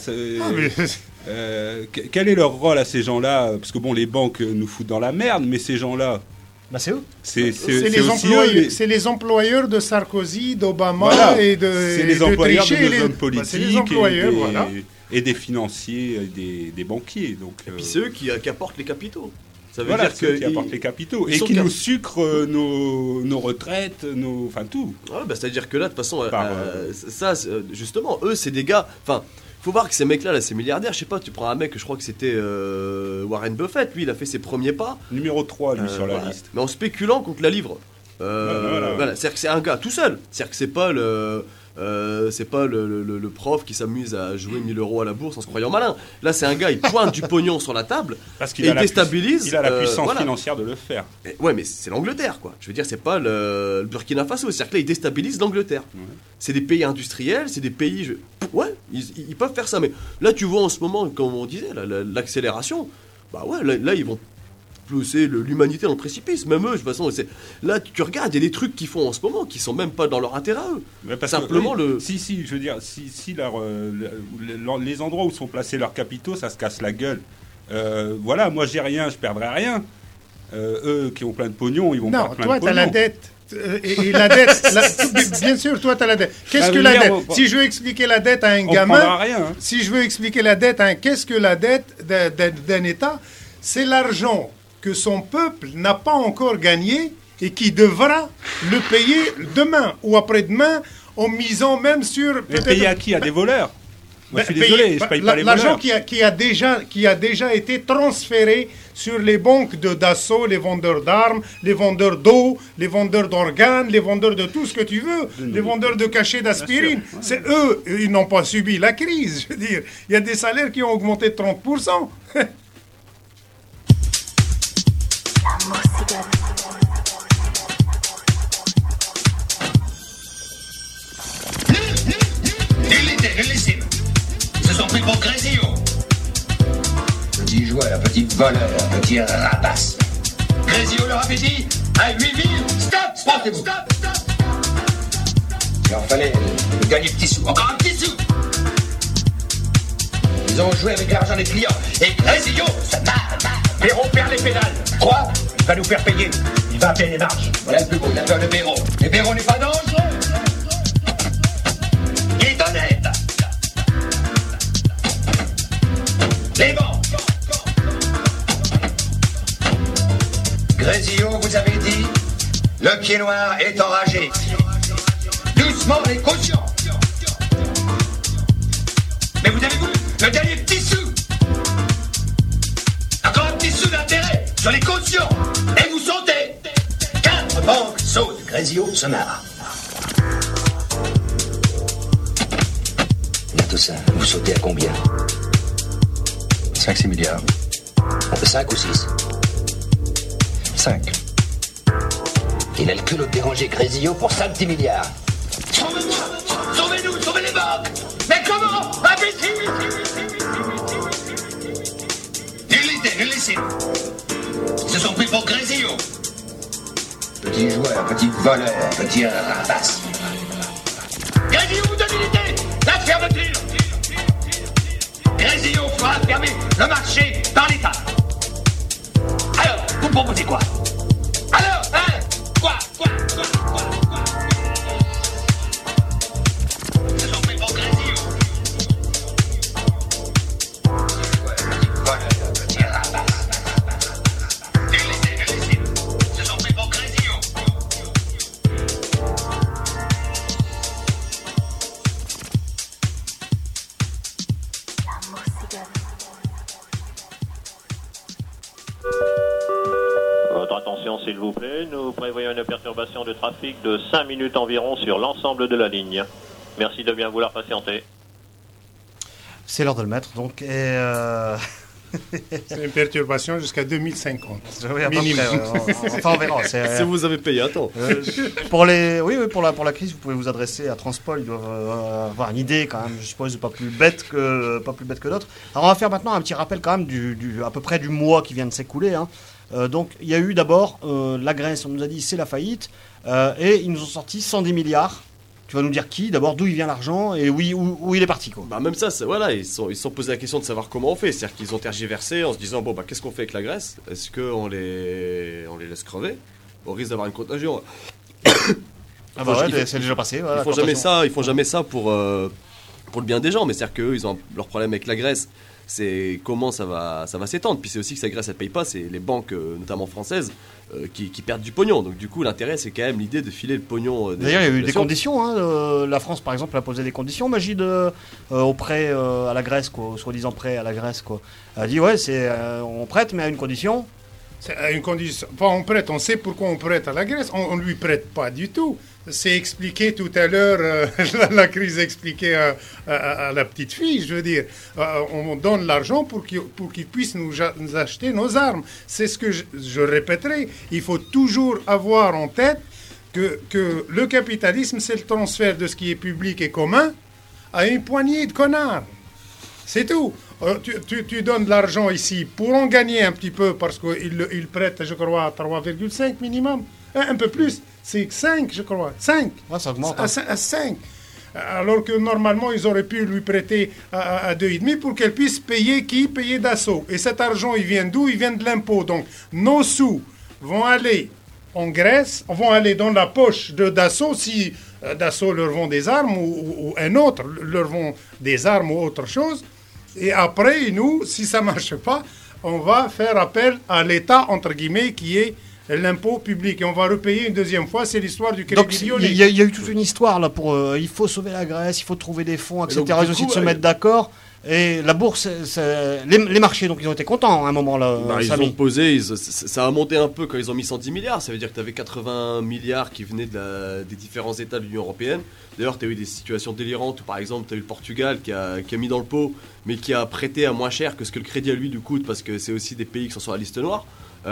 Quel est leur rôle à ces gens-là? Parce que bon, les banques nous foutent dans la merde, mais ces gens-là... Bah c'est eux. C'est les employeurs de Sarkozy, d'Obama et c'est les employeurs Trichet, de nos hommes politiques c'est les employeurs, et des financiers, des banquiers. Donc, et puis c'est eux qui apportent les capitaux. Ça veut voilà, dire que qui apportent les capitaux et qui nous sucrent nos retraites, enfin tout. Ouais, bah, c'est-à-dire que là, de toute façon, ça, justement, eux, c'est des gars... Enfin, faut voir que ces mecs-là, ces milliardaires, je sais pas, tu prends un mec, je crois que c'était Warren Buffett, lui, il a fait ses premiers pas. Numéro 3, lui, sur la liste. Mais en spéculant contre la livre. Voilà. C'est-à-dire que c'est un gars tout seul. C'est-à-dire que c'est pas le prof qui s'amuse à jouer 1000 € à la bourse en se croyant malin. Là, c'est un gars, il pointe du pognon sur la table et il déstabilise. Il a la puissance financière de le faire. Ouais, mais c'est l'Angleterre, quoi. Je veux dire, c'est pas le Burkina Faso. C'est-à-dire que là, il déstabilise l'Angleterre. Ouais. C'est des pays industriels, c'est des pays... Ouais, ils peuvent faire ça. Mais là, tu vois en ce moment, comme on disait, l'accélération, bah ouais, là ils vont pousser l'humanité dans le précipice. Même eux, de toute façon, là, tu regardes, il y a des trucs qu'ils font en ce moment qui sont même pas dans leur intérêt à eux. Simplement je veux dire, si les endroits où sont placés leurs capitaux, ça se casse la gueule. Voilà, moi j'ai rien, je perdrai rien. Eux qui ont plein de pognon, ils vont perdre plein de pognon. Non, toi, t'as la dette. Et la dette, bien sûr, toi, tu as la dette. Qu'est-ce que la dette? Si je veux expliquer la dette à un gamin, si je veux expliquer la dette à qu'est-ce que la dette d'un État? C'est l'argent que son peuple n'a pas encore gagné et qui devra le payer demain ou après-demain en misant même sur... Mais payer à qui? À des voleurs? Moi, je suis désolé, je paye pas les voleurs. L'argent qui a déjà été transféré sur les banques d'assaut, les vendeurs d'armes, les vendeurs d'eau, les vendeurs d'organes, les vendeurs de tout ce que tu veux, les vendeurs de cachets d'aspirine. Ouais. C'est eux, ils n'ont pas subi la crise. Je veux dire, il y a des salaires qui ont augmenté de 30%. Ils se sont pris pour Grésio. Petit joueur, petit voleur, petit rapace. Grésio leur avait dit à 8000, stop. Il en fallait le dernier petit sou, encore un petit sou. Ils ont joué avec l'argent des clients. Et Grésio se marre. Béraud perd les pédales. Quoi? Il va nous faire payer. Il va payer les marges. Voilà le plus beau, il a peur de Béraud. Et Béraud n'est pas dangereux. Il est honnête. Les banques. Grésio, vous avez dit, le pied noir est enragé. Doucement les cautions. Mais vous avez voulu le dernier petit sou. Encore un petit sou d'intérêt sur les cautions. Et vous sautez. 4 banques sautent. Grésio se marre. Là, tout ça, vous sautez à combien? 5-6 milliards. On fait 5 ou 6? 5. Il a le culot de déranger Grésillot pour 5-10 milliards. Sauvez-nous! Sauvez-nous! Sauvez les banques! Mais comment? Imbécile! Ne le laissez! Ils se sont pris pour Grésillot. Petit joueur, petit voleur, petit rapace. Grésillot de l'unité! La fermeture! Grésillot fera fermer le marché par l'État. Alors, vous proposez quoi? Alors, hein? Quoi? Ils se sont pris pour Grésillot. Petit voleur, petit rapace. Ne le laissez! Ils se sont pris pour Grésillot. Votre attention s'il vous plaît, nous prévoyons une perturbation de trafic de 5 minutes environ sur l'ensemble de la ligne. Merci de bien vouloir patienter. C'est l'heure de le mettre, donc. C'est une perturbation jusqu'à 2050. Oui, à peu près, enfin, on verra. Si vous avez payé, attends. Pour la crise, vous pouvez vous adresser à Transpol. Ils doivent avoir une idée quand même, je suppose, pas plus bête que d'autres. Alors on va faire maintenant un petit rappel quand même à peu près du mois qui vient de s'écouler. Hein. Donc il y a eu d'abord la Grèce, on nous a dit c'est la faillite, et ils nous ont sorti 110 milliards. Tu vas nous dire qui, d'abord, d'où il vient l'argent et où il est parti, quoi. Bah même ça, voilà, ils se sont posé la question de savoir comment on fait. C'est-à-dire qu'ils ont tergiversé en se disant bon bah qu'est-ce qu'on fait avec la Grèce? Est-ce qu'on les laisse crever au risque d'avoir une contagion? Ah bah ouais, c'est déjà passé. Voilà, ils font jamais ça pour le bien des gens. Mais c'est-à-dire qu'eux, ils ont leur problème avec la Grèce. C'est comment ça va s'étendre. Puis c'est aussi que la Grèce elle paye pas, c'est les banques notamment françaises qui perdent du pognon. Donc du coup l'intérêt c'est quand même l'idée de filer le pognon. D'ailleurs il y a eu des conditions. Hein. La France par exemple a posé des conditions, Magid, au prêt à la Grèce, quoi, au soi-disant prêt à la Grèce, quoi. Elle a dit ouais on prête mais à une condition. C'est à une condition. Enfin, on prête, on sait pourquoi on prête à la Grèce. On ne lui prête pas du tout. C'est expliqué tout à l'heure, la crise expliquée à la petite fille, je veux dire. On donne l'argent pour qu'il puisse nous acheter nos armes. C'est ce que je répéterai. Il faut toujours avoir en tête que le capitalisme, c'est le transfert de ce qui est public et commun à une poignée de connards. C'est tout. Tu donnes de l'argent ici pour en gagner un petit peu parce qu'ils prêtent, je crois, à 3,5 minimum. Un peu plus. C'est 5, je crois. 5. Ouais, ça augmente. À 5. Alors que normalement, ils auraient pu lui prêter à 2,5 pour qu'elle puisse payer Payer Dassault. Et cet argent, il vient d'où? Il vient de l'impôt. Donc, nos sous vont aller en Grèce, vont aller dans la poche de Dassault si Dassault leur vend des armes ou un autre leur vend des armes ou autre chose. Et après, nous, si ça ne marche pas, on va faire appel à l'État, entre guillemets, qui est l'impôt public. Et on va repayer une deuxième fois. C'est l'histoire du Crédit Lyonnais. Il y a eu toute une histoire là pour... il faut sauver la Grèce, il faut trouver des fonds, etc. Ils ont aussi de se mettre d'accord. Et la bourse, les marchés, donc ils ont été contents à un moment là. Ils ont posé, ça a monté un peu quand ils ont mis 110 milliards. Ça veut dire que tu avais 80 milliards qui venaient des différents États de l'Union Européenne. D'ailleurs, tu as eu des situations délirantes où, par exemple, tu as eu le Portugal qui a mis dans le pot, mais qui a prêté à moins cher que ce que le crédit à lui lui coûte, parce que c'est aussi des pays qui sont sur la liste noire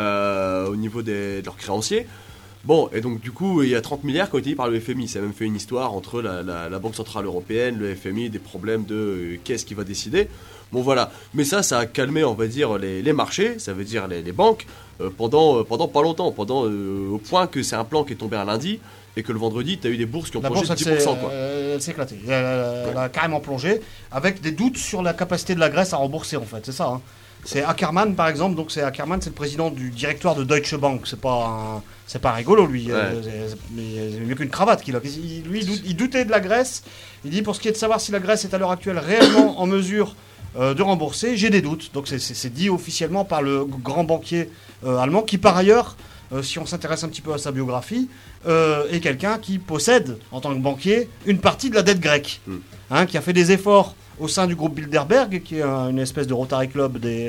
au niveau de leurs créanciers. Bon, et donc du coup, il y a 30 milliards qui ont été dit par le FMI. Ça a même fait une histoire entre la Banque Centrale Européenne, le FMI, des problèmes de qu'est-ce qui va décider. Bon, voilà. Mais ça a calmé, on va dire, les marchés, ça veut dire les banques, pendant pas longtemps. Au point que c'est un plan qui est tombé un lundi, et que le vendredi, tu as eu des bourses qui ont plongé de 10%. Elle s'est éclatée. Elle a carrément plongé, avec des doutes sur la capacité de la Grèce à rembourser, en fait. C'est ça, hein. C'est Ackermann, par exemple. Donc Ackermann, c'est le président du directoire de Deutsche Bank. C'est pas rigolo, lui. Ouais. C'est mieux qu'une cravate qu'il a. Lui, il doutait de la Grèce. Il dit, pour ce qui est de savoir si la Grèce est à l'heure actuelle réellement en mesure de rembourser, j'ai des doutes. Donc c'est dit officiellement par le grand banquier allemand, qui par ailleurs, si on s'intéresse un petit peu à sa biographie, est quelqu'un qui possède, en tant que banquier, une partie de la dette grecque. Qui a fait des efforts au sein du groupe Bilderberg, qui est une espèce de Rotary Club de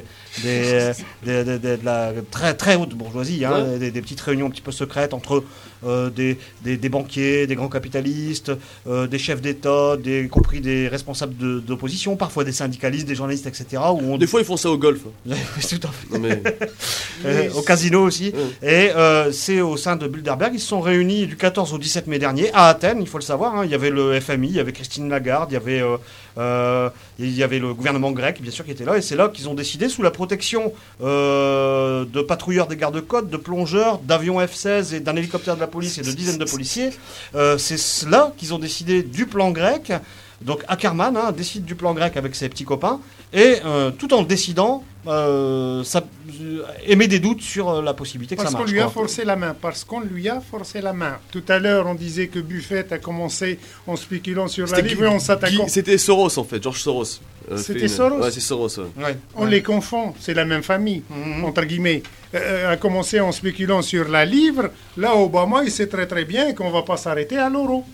la très haute bourgeoisie, hein, des petites réunions un petit peu secrètes entre des banquiers, des grands capitalistes, des chefs d'État, y compris des responsables d'opposition, parfois des syndicalistes, des journalistes, etc. Des fois, ils font ça au golf. Tout à fait. Au casino aussi. Et c'est au sein de Bilderberg, ils se sont réunis du 14 au 17 mai dernier à Athènes, il faut le savoir. Hein. Il y avait le FMI, il y avait Christine Lagarde, il y avait le gouvernement grec, bien sûr, qui était là. Et c'est là qu'ils ont décidé, sous la protection de patrouilleurs des gardes-côtes, de plongeurs, d'avions F-16 et d'un hélicoptère de la police et de dizaines de policiers, c'est là qu'ils ont décidé du plan grec. Donc Ackermann décide du plan grec avec ses petits copains et tout en décidant émet des doutes sur la possibilité que ça marche. Parce qu'on lui a forcé la main. Tout à l'heure, on disait que Buffett a commencé en spéculant sur la livre et en s'attaquant. C'était Soros en fait, George Soros. C'était Soros. Ouais, c'est Soros. Ouais. On les confond, c'est la même famille, entre guillemets. A commencé en spéculant sur la livre. Là, Obama, il sait très très bien qu'on ne va pas s'arrêter à l'euro.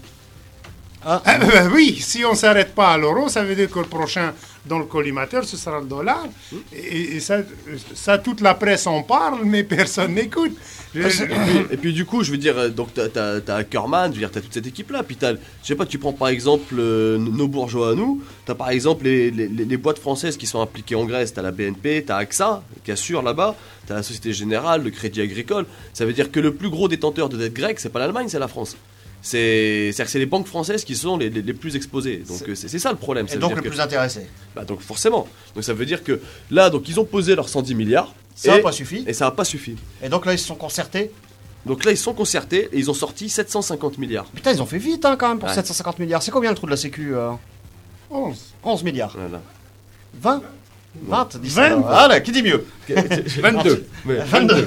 Oui, si on ne s'arrête pas à l'euro, ça veut dire que le prochain dans le collimateur, ce sera le dollar. Et ça, toute la presse en parle, mais personne n'écoute. Et puis du coup, je veux dire, donc t'as Ackermann, je veux dire, t'as toute cette équipe-là. Puis je sais pas, tu prends par exemple nos bourgeois à nous. T'as par exemple les boîtes françaises qui sont impliquées en Grèce. T'as la BNP, t'as AXA qui assure là-bas. T'as la Société Générale, le Crédit Agricole. Ça veut dire que le plus gros détenteur de dette grecque, c'est pas l'Allemagne, c'est la France. C'est-à-dire que c'est les banques françaises qui sont les plus exposées. Donc c'est ça le problème. Et donc le plus intéressé. Donc forcément. Donc ça veut dire que là, donc ils ont posé leurs 110 milliards. Ça n'a pas suffi. Et ça n'a pas suffi. Et donc là, ils se sont concertés. Donc là, ils se sont concertés et ils ont sorti 750 milliards. Putain, ils ont fait vite quand même pour 750 milliards. C'est combien le trou de la Sécu 11 milliards. Voilà. 20 20, 20. Ah là, qui dit mieux 22. 22.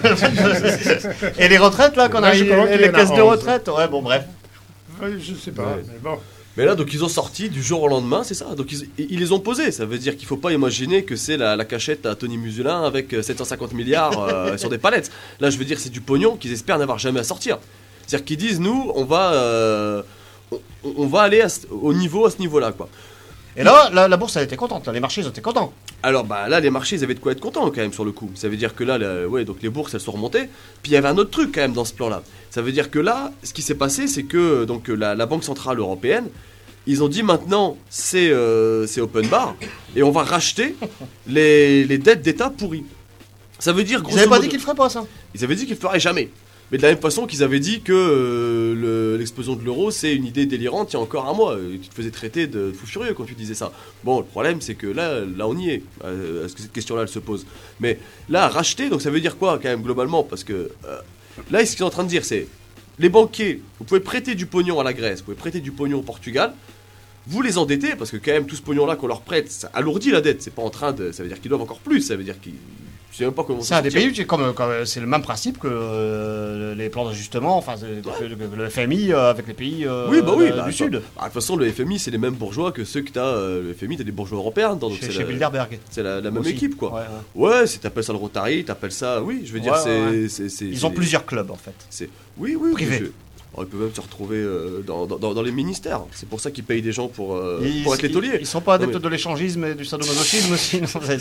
Et les retraites là, qu'on a les caisses de retraite. Ouais, bon, bref. Je sais pas, mais bon. Mais là, donc ils ont sorti du jour au lendemain, c'est ça. Donc ils les ont posés. Ça veut dire qu'il faut pas imaginer que c'est la cachette à Tony Musulin avec 750 milliards sur des palettes. Là, je veux dire, c'est du pognon qu'ils espèrent n'avoir jamais à sortir. C'est-à-dire qu'ils disent, nous, on va aller à ce niveau-là, quoi. Et là, la bourse, elle était contente. Là, les marchés, ils étaient contents. Alors, là, les marchés, ils avaient de quoi être contents quand même sur le coup. Ça veut dire que là, donc les bourses, elles sont remontées. Puis il y avait un autre truc quand même dans ce plan-là. Ça veut dire que là, ce qui s'est passé, c'est que donc la Banque Centrale Européenne, ils ont dit maintenant, c'est open bar et on va racheter les dettes d'État pourries. Ça veut dire grosso modo. Ils n'avaient pas dit qu'ils ne feraient pas ça. Ils avaient dit qu'ils ne le feraient jamais. Mais de la même façon qu'ils avaient dit que l'explosion de l'euro, c'est une idée délirante il y a encore un mois. Tu te faisais traiter de fou furieux quand tu disais ça. Bon, le problème, c'est que là on y est. Est-ce que cette question-là, elle se pose? Mais là, racheter, donc ça veut dire quoi, quand même, globalement? Parce que là, ce qu'ils sont en train de dire, c'est les banquiers, vous pouvez prêter du pognon à la Grèce, vous pouvez prêter du pognon au Portugal, vous les endettez, parce que quand même, tout ce pognon-là qu'on leur prête, ça alourdit la dette. C'est pas en train de. Ça veut dire qu'ils doivent encore plus, ça veut dire qu'ils. Je sais même pas comment c'est un des pays, c'est le même principe que les plans d'ajustement, enfin le FMI avec les pays du Sud. De toute façon, le FMI, c'est les mêmes bourgeois que ceux que t'as. Le FMI, t'as des bourgeois européens. Donc chez Bilderberg. C'est la même équipe, quoi. Ouais, t'appelles ça le Rotary, t'appelles ça. Oui, je veux dire, Ils ont plusieurs clubs, en fait. Oui. Privés. Ils peuvent même se retrouver dans les ministères. C'est pour ça qu'ils payent des gens pour être les tauliers. Ils sont pas adeptes de l'échangisme et du sadomasochisme aussi.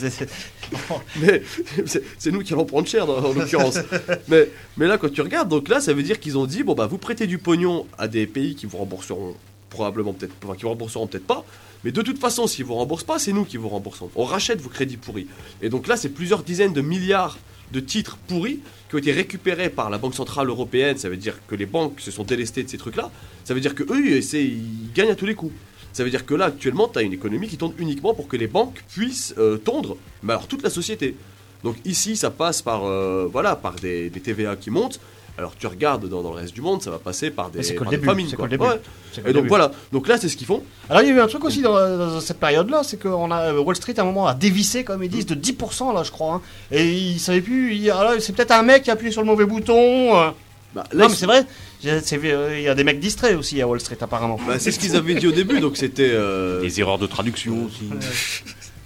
Mais c'est nous qui allons prendre cher en l'occurrence. mais là, quand tu regardes, donc là, ça veut dire qu'ils ont dit bon, vous prêtez du pognon à des pays qui vous rembourseront probablement peut-être, enfin, qui vous rembourseront peut-être pas. Mais de toute façon, s'ils vous remboursent pas, c'est nous qui vous remboursons. On rachète vos crédits pourris. Et donc là, c'est plusieurs dizaines de milliards de titres pourris qui ont été récupérés par la Banque Centrale Européenne. Ça veut dire que les banques se sont délestées de ces trucs-là. Ça veut dire qu'eux, ils gagnent à tous les coups. Ça veut dire que là, actuellement, tu as une économie qui tourne uniquement pour que les banques puissent tondre, mais alors toute la société. Donc ici, ça passe par des TVA qui montent. Alors tu regardes dans le reste du monde, ça va passer par des famines. C'est quoi le début. Et donc voilà, donc là c'est ce qu'ils font. Alors il y a eu un truc aussi dans cette période-là, c'est qu'on a Wall Street à un moment a dévissé, comme ils disent, de 10% là je crois. Hein. Et ils savaient plus, c'est peut-être un mec qui a appuyé sur le mauvais bouton. Non mais c'est vrai, il y a des mecs distraits aussi à Wall Street apparemment. C'est ce qu'ils avaient dit au début, donc c'était... Des erreurs de traduction aussi.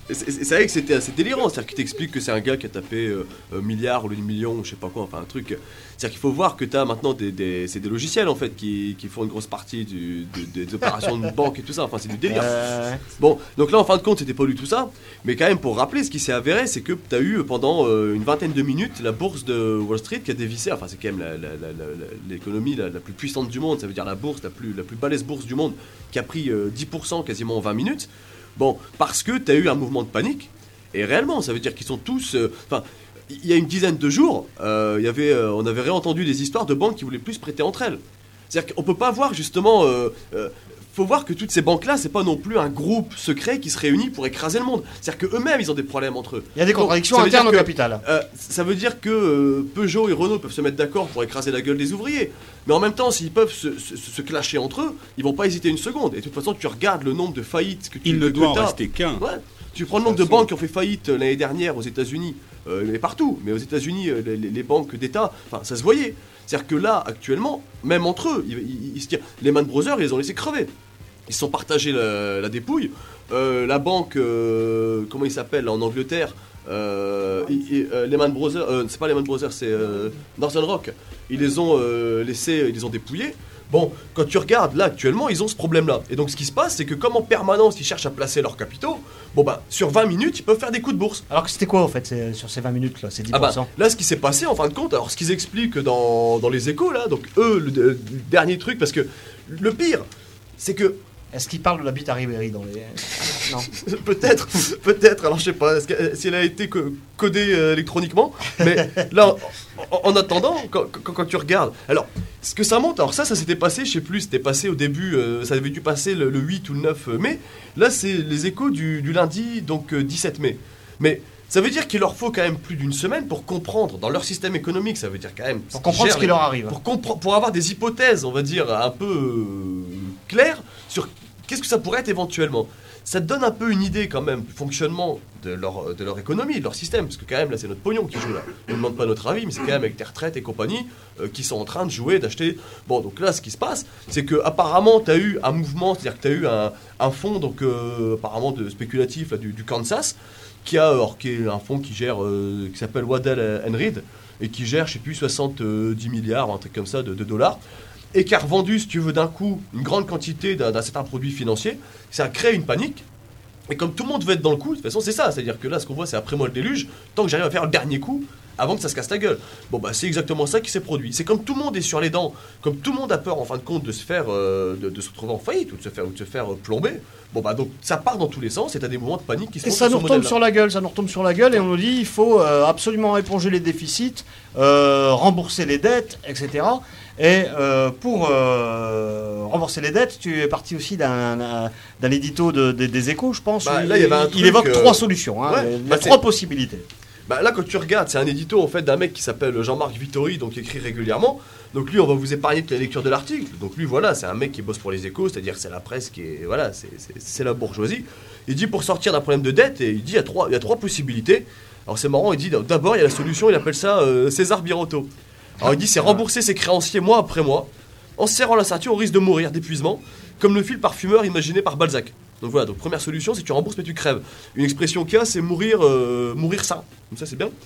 c'est vrai que c'était assez délirant. C'est-à-dire qu'il t'explique que c'est un gars qui a tapé milliard ou million, je sais pas quoi, enfin un truc. C'est-à-dire qu'il faut voir que tu as maintenant c'est des logiciels en fait qui font une grosse partie des opérations de banque et tout ça. Enfin, c'est du délire. Bon, donc là en fin de compte, c'était pas du tout ça. Mais quand même, pour rappeler, ce qui s'est avéré, c'est que tu as eu pendant une vingtaine de minutes la bourse de Wall Street qui a dévissé. Enfin, c'est quand même l'économie la plus puissante du monde. Ça veut dire la bourse, la plus balèze bourse du monde, qui a pris 10% quasiment en 20 minutes. Bon, parce que tu as eu un mouvement de panique, et réellement, ça veut dire qu'ils sont tous... Enfin, il y a une dizaine de jours, on avait réentendu des histoires de banques qui voulaient plus se prêter entre elles. C'est-à-dire qu'on peut pas voir, justement... faut voir que toutes ces banques-là, c'est pas non plus un groupe secret qui se réunit pour écraser le monde. C'est-à-dire qu'eux-mêmes, ils ont des problèmes entre eux. Il y a des contradictions internes au capital. Ça veut dire que Peugeot et Renault peuvent se mettre d'accord pour écraser la gueule des ouvriers. Mais en même temps, s'ils peuvent se clasher entre eux, ils vont pas hésiter une seconde. Et de toute façon, tu regardes le nombre de faillites que tu Il ne doit en rester qu'un. Ouais. Tu prends le nombre de banques qui ont fait faillite l'année dernière aux États-Unis, et partout, mais aux États-Unis, les banques d'État, enfin, ça se voyait. C'est-à-dire que là, actuellement, même entre eux, ils se tirent. Les Lehman Brothers, ils les ont laissés crever. Ils se sont partagés la dépouille. La banque, comment il s'appelle en Angleterre, Lehman Brothers, c'est pas Lehman Brothers, c'est Northern Rock. Ils les ont laissés, ils les ont dépouillés. Bon, quand tu regardes là actuellement, ils ont ce problème-là. Et donc ce qui se passe, c'est que comme en permanence ils cherchent à placer leurs capitaux, bon bah sur 20 minutes ils peuvent faire des coups de bourse. Alors que c'était quoi en fait sur ces 20 minutes là, c'est 10%? Ah bah, là ce qui s'est passé en fin de compte, alors ce qu'ils expliquent dans les échos là, donc eux le dernier truc, parce que le pire, c'est que... Est-ce qu'ils parlent de la bite à Ribéry dans les... Non. Peut-être, alors je sais pas, si elle a été codée électroniquement, mais là, en attendant, quand tu regardes, alors, ce que ça monte, alors ça s'était passé, je sais plus, c'était passé au début, ça avait dû passer le 8 ou le 9 mai, là c'est les échos du lundi, donc 17 mai, mais... Ça veut dire qu'il leur faut quand même plus d'une semaine pour comprendre dans leur système économique, ça veut dire quand même... Pour comprendre ce qui leur arrive. Pour avoir des hypothèses, on va dire, un peu claires sur qu'est-ce que ça pourrait être éventuellement. Ça te donne un peu une idée quand même du fonctionnement de leur économie, de leur système, parce que quand même là c'est notre pognon qui joue là. On ne demande pas notre avis, mais c'est quand même avec tes retraites et compagnie qui sont en train de jouer, d'acheter... Bon, donc là ce qui se passe, c'est que apparemment tu as eu un mouvement, c'est-à-dire que tu as eu un fonds donc, apparemment de spéculatif là, du Kansas, qui est un fonds qui gère, qui s'appelle Waddell & Reed, et qui gère, je sais plus, 70 milliards, un truc comme ça, de dollars, et qui a revendu, si tu veux, d'un coup, une grande quantité d'un certain produit financier. Ça a créé une panique, et comme tout le monde veut être dans le coup, de toute façon, c'est ça, c'est-à-dire que là, ce qu'on voit, c'est après moi le déluge, tant que j'arrive à faire le dernier coup, avant que ça se casse la gueule. Bon, bah, c'est exactement ça qui s'est produit. C'est comme tout le monde est sur les dents, comme tout le monde a peur, en fin de compte, de se faire, de se retrouver en faillite, ou de se faire plomber. Bon, bah, donc, ça part dans tous les sens, et t'as des moments de panique qui se font. Et ça nous retombe sur la gueule, et on nous dit, il faut absolument éponger les déficits, rembourser les dettes, etc. Et pour rembourser les dettes, tu es parti aussi d'un édito des Échos, je pense. Bah, là, il y avait un truc, il évoque 3 solutions, hein, ouais, il y a 3 possibilités. Bah, là, quand tu regardes, c'est un édito en fait d'un mec qui s'appelle Jean-Marc Vittori, donc qui écrit régulièrement. Donc lui, on va vous épargner de la lecture de l'article. Donc lui, voilà, c'est un mec qui bosse pour les Échos, c'est-à-dire c'est la presse qui est, voilà, c'est la bourgeoisie. Il dit pour sortir d'un problème de dette, et il dit il y a 3 possibilités. Alors c'est marrant, il dit d'abord il y a la solution, il appelle ça César Birotteau. Alors il dit c'est rembourser ses créanciers mois après mois, en serrant la ceinture au risque de mourir d'épuisement, comme le fit le parfumeur imaginé par Balzac. Donc voilà, donc première solution, c'est tu rembourses mais tu crèves. Une expression qu'il y a, c'est mourir sain. Donc ça c'est bien.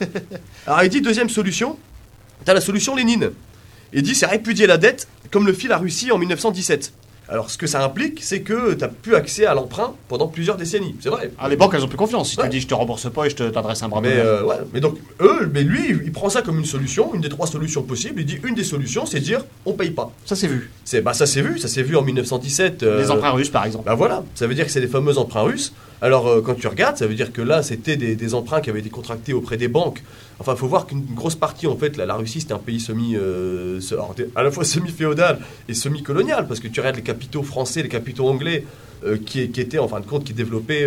Alors il dit deuxième solution, t'as la solution Lénine. Il dit c'est répudier la dette comme le fit la Russie en 1917. Alors ce que ça implique, c'est que t'as plus accès à l'emprunt pendant plusieurs décennies. C'est vrai. Ah, les banques elles ont plus confiance. Si tu dis je te rembourse pas et je t'adresse un bras. Mais donc lui il prend ça comme une solution, une des 3 solutions possibles. Il dit une des solutions, c'est dire on paye pas. Ça c'est vu. Ça s'est vu en 1917. Les emprunts russes par exemple. Bah voilà, ça veut dire que c'est des fameux emprunts russes. Alors quand tu regardes, ça veut dire que là c'était des emprunts qui avaient été contractés auprès des banques. Enfin, il faut voir qu'une grosse partie, en fait, la Russie, c'était un pays à la fois semi-féodal et semi-colonial, parce que tu regardes les capitaux français, les capitaux anglais, qui étaient, en fin de compte, qui développaient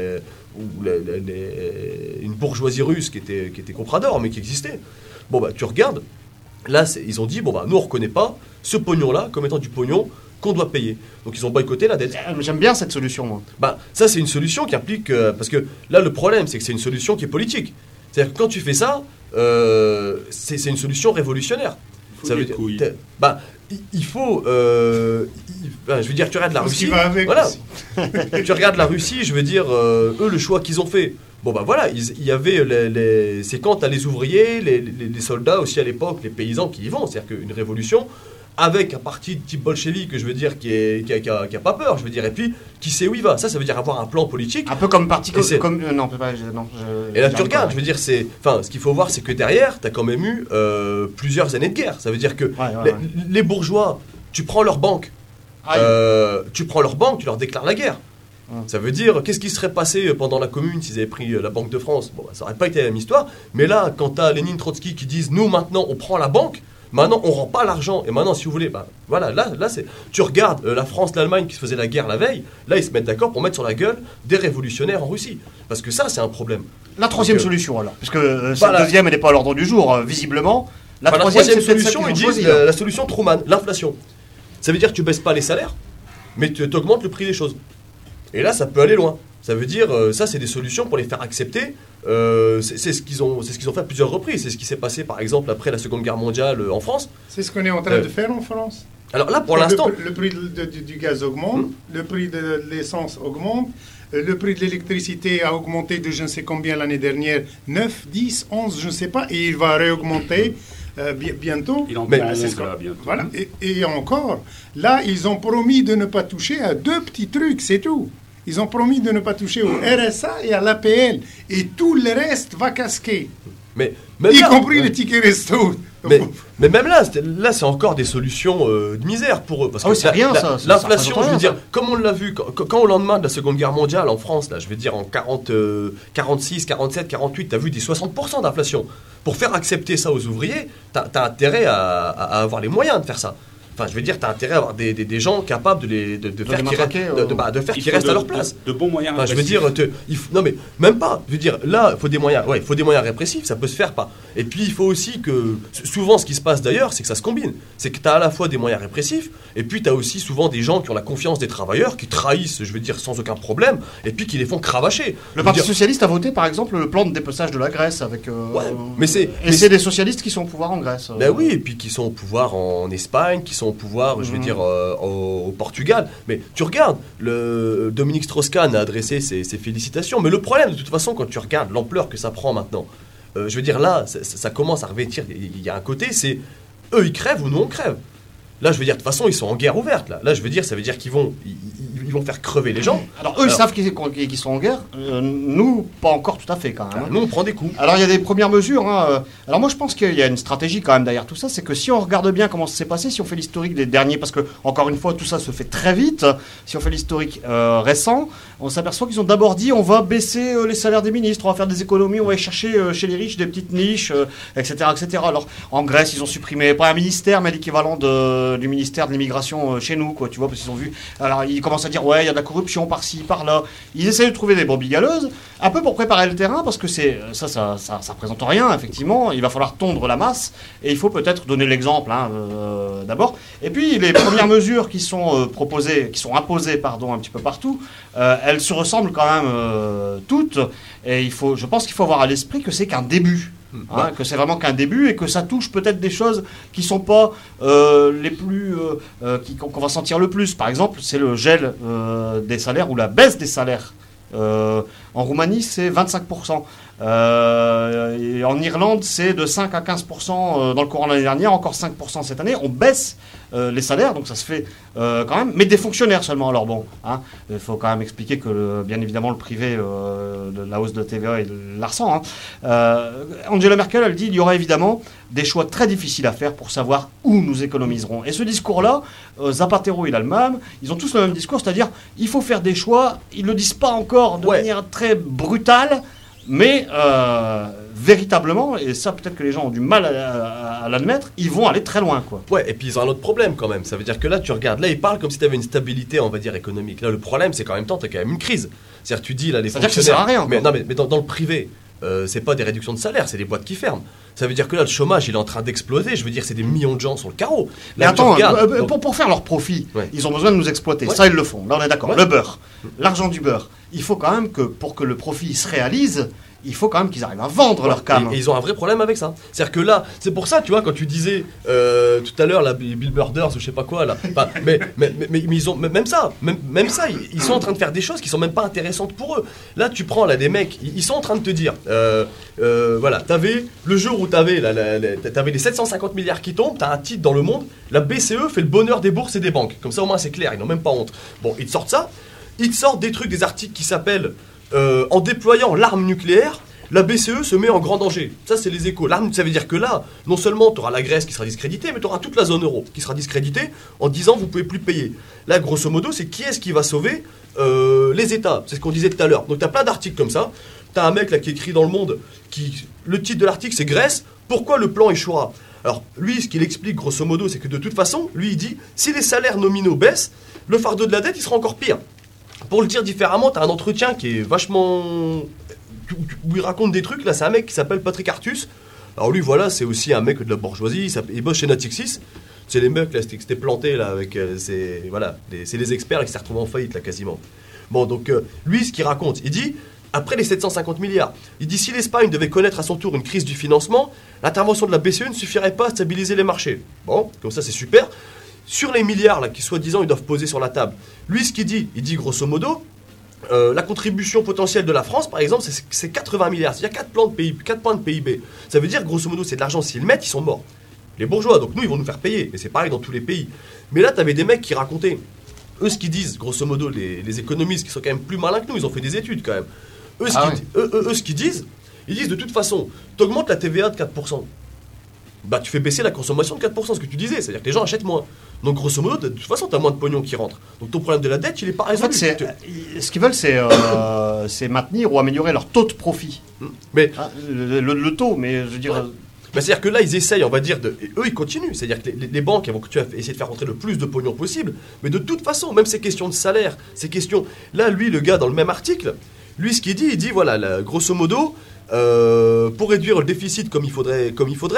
une bourgeoisie russe qui était comprador, mais qui existait. Bon, bah, tu regardes, là, ils ont dit, bon, bah, nous, on ne reconnaît pas ce pognon-là comme étant du pognon qu'on doit payer. Donc ils ont boycotté la dette. J'aime bien cette solution, moi. Bah, ça, c'est une solution qui implique... parce que là, le problème, c'est que c'est une solution qui est politique. C'est-à-dire que quand tu fais ça, c'est une solution révolutionnaire. Ça veut dire, il faut. Je veux dire, tu regardes la Russie. Voilà. Tu regardes la Russie, je veux dire, eux, le choix qu'ils ont fait. Bon, bah voilà, il y avait c'est quand t'as les ouvriers, les soldats aussi à l'époque, les paysans qui y vont. C'est-à-dire qu'une révolution avec un parti de type bolchevique, je veux dire, qui a pas peur, je veux dire, et puis qui sait où il va. Ça veut dire avoir un plan politique. Un peu comme parti et là, tu regardes, je veux dire, ce qu'il faut voir, c'est que derrière, tu as quand même eu plusieurs années de guerre. Ça veut dire que les bourgeois, tu prends leur banque, tu leur déclares la guerre. Ça veut dire, qu'est-ce qui serait passé pendant la Commune s'ils avaient pris la Banque de France? Bon, ça n'aurait pas été la même histoire. Mais là, quand tu as Lénine, Trotsky qui disent, nous, maintenant, on prend la banque, maintenant, on rend pas l'argent. Et maintenant, si vous voulez, voilà, là tu regardes la France, l'Allemagne qui se faisaient la guerre la veille, là, ils se mettent d'accord pour mettre sur la gueule des révolutionnaires en Russie. Parce que ça, c'est un problème. La troisième solution, alors. Parce que cette deuxième, elle n'est pas à l'ordre du jour, visiblement. La troisième solution, ils disent la solution Truman, l'inflation. Ça veut dire que tu baisses pas les salaires, mais tu augmentes le prix des choses. Et là, ça peut aller loin. Ça veut dire, ça, c'est des solutions pour les faire accepter. C'est ce qu'ils ont fait à plusieurs reprises. C'est ce qui s'est passé, par exemple, après la Seconde Guerre mondiale en France. C'est ce qu'on est en train de faire en France. Alors là, pour l'instant... Le prix du gaz augmente, le prix de l'essence augmente, le prix de l'électricité a augmenté de je ne sais combien l'année dernière, 9, 10, 11, je ne sais pas, et il va réaugmenter bientôt. Il en bientôt. Voilà. Et encore, là, ils ont promis de ne pas toucher à 2 petits trucs, c'est tout. Ils ont promis de ne pas toucher au RSA et à l'APL. Et tout le reste va casquer. Y compris les tickets resto. Mais même là, c'est encore des solutions de misère pour eux. Parce que c'est rien, ça. L'inflation, je veux dire, comme on l'a vu, quand au lendemain de la Seconde Guerre mondiale en France, là, je veux dire en 46, 47, 48, tu as vu des 60% d'inflation. Pour faire accepter ça aux ouvriers, tu as intérêt à avoir les moyens de faire ça. Enfin, je veux dire, tu as intérêt à avoir des gens capables de faire qu'ils restent à leur place. De bons moyens répressifs. Je veux dire, non mais même pas. Je veux dire, là, il faut des moyens. Ouais, il faut des moyens répressifs, ça peut se faire pas. Et puis, il faut aussi que... Souvent, ce qui se passe d'ailleurs, c'est que ça se combine. C'est que tu as à la fois des moyens répressifs, et puis tu as aussi souvent des gens qui ont la confiance des travailleurs, qui trahissent, je veux dire, sans aucun problème, et puis qui les font cravacher. Le Parti Socialiste a voté, par exemple, le plan de dépeçage de la Grèce avec... mais c'est des socialistes qui sont au pouvoir en Grèce. Ben oui, et puis qui sont au pouvoir en Espagne, qui sont au pouvoir, je veux dire, au Portugal. Mais tu regardes, Dominique Strauss-Kahn a adressé ses félicitations. Mais le problème, de toute façon, quand tu regardes l'ampleur que ça prend maintenant, je veux dire, là, ça commence à revêtir. Il y a un côté, c'est eux, ils crèvent ou nous, on crève. Là, je veux dire, de toute façon, ils sont en guerre ouverte. Là, je veux dire, ça veut dire qu'ils vont faire crever les gens. Alors, eux, ils savent qu'ils sont en guerre. Nous, pas encore tout à fait, quand même. Nous, on prend des coups. Alors, il y a des premières mesures. Alors, moi, je pense qu'il y a une stratégie, quand même, derrière tout ça. C'est que si on regarde bien comment ça s'est passé, si on fait l'historique des derniers, parce que, encore une fois, tout ça se fait très vite. Si on fait l'historique récent, on s'aperçoit qu'ils ont d'abord dit on va baisser les salaires des ministres, on va faire des économies, on va aller chercher chez les riches des petites niches, etc., etc. Alors, en Grèce, ils ont supprimé, pas un ministère, mais l'équivalent du ministère de l'immigration chez nous, quoi, tu vois, parce qu'ils ont vu. Alors, ils commencent à dire ouais, il y a de la corruption par-ci, par-là. Ils essayent de trouver des brebis galeuses, un peu pour préparer le terrain, parce que ça représente rien, effectivement. Il va falloir tondre la masse, et il faut peut-être donner l'exemple, d'abord. Et puis, les premières mesures qui sont imposées, un petit peu partout, elles se ressemblent quand même toutes, et je pense qu'il faut avoir à l'esprit que c'est qu'un début. Que c'est vraiment qu'un début et que ça touche peut-être des choses qui sont pas les plus qu'on va sentir le plus. Par exemple, c'est le gel des salaires ou la baisse des salaires. En Roumanie, c'est 25%. Et en Irlande, c'est de 5 à 15% dans le courant de l'année dernière, encore 5% cette année. On baisse les salaires, donc ça se fait quand même, mais des fonctionnaires seulement. Alors bon, il faut quand même expliquer que bien évidemment le privé, de la hausse de TVA, il la ressent. Angela Merkel, elle dit il y aura évidemment des choix très difficiles à faire pour savoir où nous économiserons. Et ce discours-là, Zapatero et l'Allemagne, ils ont tous le même discours, c'est-à-dire il faut faire des choix. Ils ne le disent pas encore de manière très brutale, mais véritablement, et ça peut-être que les gens ont du mal à l'admettre, ils vont aller très loin, quoi. Ouais, et puis ils ont un autre problème quand même. Ça veut dire que là, tu regardes, là, ils parlent comme si tu avais une stabilité, on va dire, économique. Là, le problème, c'est qu'en même temps, tu as quand même une crise. C'est-à-dire, tu dis, là, les fonctionnaires... C'est-à-dire que ça sert à rien, mais, non, mais dans le privé, c'est pas des réductions de salaire, c'est des boîtes qui ferment. Ça veut dire que là, le chômage, il est en train d'exploser. Je veux dire, c'est des millions de gens sur le carreau. Mais Là, attends, regardes, pour faire leur profit, Ouais. ils ont besoin de nous exploiter. Ouais. Ça, ils le font. Là, on est d'accord. Ouais. Le beurre, l'argent du beurre. Il faut quand même que, pour que le profit se réalise, il faut quand même qu'ils arrivent à vendre leur cam. Et ils ont un vrai problème avec ça. C'est-à-dire que là, c'est pour ça, tu vois, quand tu disais tout à l'heure, là, Bill Burders ou je sais pas quoi, là. Enfin, mais ils ont même ça, ils sont en train de faire des choses qui sont même pas intéressantes pour eux. Là, tu prends là des mecs, ils sont en train de te dire, voilà, t'avais le jour où t'avais les 750 milliards qui tombent, t'as un titre dans Le Monde, la BCE fait le bonheur des bourses et des banques. Comme ça, au moins, c'est clair, ils n'ont même pas honte. Bon, ils te sortent ça, ils te sortent des trucs, des articles qui s'appellent en déployant l'arme nucléaire, la BCE se met en grand danger. Ça, c'est les Échos. L'arme, ça veut dire que là, non seulement tu auras la Grèce qui sera discréditée, mais tu auras toute la zone euro qui sera discréditée en disant vous pouvez plus payer. Là, grosso modo, c'est qui est-ce qui va sauver les États. C'est ce qu'on disait tout à l'heure. Donc, tu as plein d'articles comme ça. Tu as un mec là qui écrit dans Le Monde, le titre de l'article, c'est Grèce, pourquoi le plan échouera. Alors, lui, ce qu'il explique, grosso modo, c'est que de toute façon, lui, il dit si les salaires nominaux baissent, le fardeau de la dette, il sera encore pire. Pour le dire différemment, tu as un entretien qui est vachement... où il raconte des trucs. Là, c'est un mec qui s'appelle Patrick Artus. Alors lui, voilà, c'est aussi un mec de la bourgeoisie. Il bosse chez Natixis. C'est les mecs là, qui s'étaient plantés là avec... c'est les experts qui s'est retrouvés en faillite là, quasiment. Bon, donc lui, ce qu'il raconte, il dit... Après les 750 milliards, il dit si l'Espagne devait connaître à son tour une crise du financement, l'intervention de la BCE ne suffirait pas à stabiliser les marchés. Bon, comme ça, c'est super. Sur les milliards là, qui soi-disant ils doivent poser sur la table, lui ce qu'il dit, il dit grosso modo, la contribution potentielle de la France par exemple c'est 80 milliards, c'est-à-dire 4 points de PIB. Ça veut dire grosso modo c'est de l'argent, s'ils le mettent ils sont morts. Les bourgeois, donc nous ils vont nous faire payer, et c'est pareil dans tous les pays. Mais là tu avais des mecs qui racontaient, eux ce qu'ils disent, grosso modo les économistes qui sont quand même plus malins que nous, ils ont fait des études quand même. Eux ce qu'ils disent, ils disent de toute façon, tu augmentes la TVA de 4%. Bah tu fais baisser la consommation de 4%, ce que tu disais, c'est-à-dire que les gens achètent moins. Donc grosso modo, de toute façon, tu as moins de pognon qui rentre. Donc ton problème de la dette, il est pas résolu. En fait, ce qu'ils veulent, c'est maintenir ou améliorer leur taux de profit. Mais le taux, mais je veux dire... Bah, c'est-à-dire que là, ils essayent, on va dire, eux, ils continuent. C'est-à-dire que les banques, elles vont essayer de faire rentrer le plus de pognon possible. Mais de toute façon, même ces questions de salaire, ces questions... Là, lui, le gars, dans le même article, lui, ce qu'il dit, il dit, voilà, là, grosso modo, pour réduire le déficit comme il faudrait,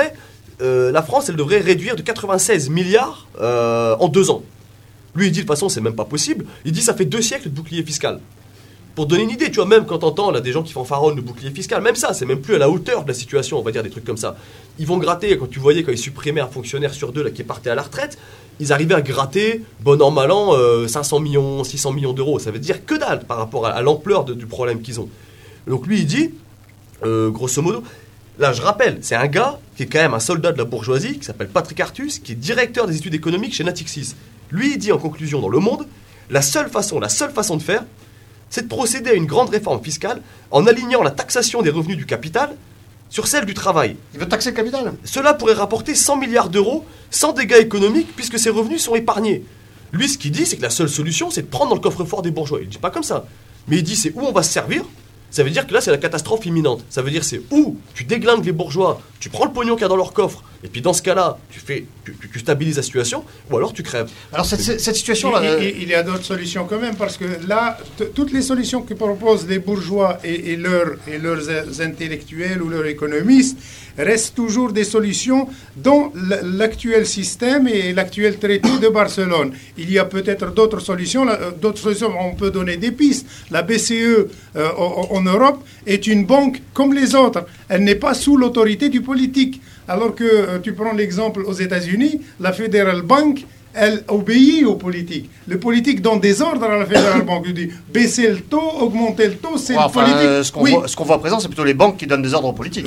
la France, elle devrait réduire de 96 milliards en 2 ans. Lui, il dit, de toute façon, c'est même pas possible. Il dit, ça fait 2 siècles de bouclier fiscal. Pour donner une idée, tu vois, même quand t'entends là des gens qui fanfaronnent le bouclier fiscal, même ça, c'est même plus à la hauteur de la situation, on va dire des trucs comme ça. Ils vont gratter, quand tu voyais quand ils supprimaient un fonctionnaire sur 2 là, qui partait à la retraite, ils arrivaient à gratter, bon an, mal an, 500 millions, 600 millions d'euros. Ça veut dire que dalle par rapport à l'ampleur du problème qu'ils ont. Donc lui, il dit, grosso modo, là je rappelle, c'est un gars qui est quand même un soldat de la bourgeoisie, qui s'appelle Patrick Artus, qui est directeur des études économiques chez Natixis. Lui, il dit en conclusion dans Le Monde, la seule façon de faire, c'est de procéder à une grande réforme fiscale en alignant la taxation des revenus du capital sur celle du travail. Il veut taxer le capital. Cela pourrait rapporter 100 milliards d'euros sans dégâts économiques puisque ces revenus sont épargnés. Lui, ce qu'il dit, c'est que la seule solution, c'est de prendre dans le coffre-fort des bourgeois. Il ne dit pas comme ça. Mais il dit, c'est où on va se servir. Ça veut dire que là, c'est la catastrophe imminente. Ça veut dire, c'est où tu déglingues les bourgeois, tu prends le pognon qu'il y a dans leur coffre, et puis dans ce cas-là, tu stabilises la situation, ou alors tu crèves. Alors cette situation-là... Il y a d'autres solutions quand même, parce que là, toutes les solutions que proposent les bourgeois et leurs intellectuels ou leurs économistes restent toujours des solutions dans l'actuel système et l'actuel traité de Barcelone. Il y a peut-être d'autres solutions, on peut donner des pistes. La BCE en Europe est une banque comme les autres. Elle n'est pas sous l'autorité du politique. Alors que tu prends l'exemple aux États-Unis, la Federal Bank, elle obéit aux politiques. Le politique donne des ordres à la Federal Bank. Il dit baisser le taux, augmenter le taux, c'est le politique. Ce qu'on voit à présent, c'est plutôt les banques qui donnent des ordres aux politiques.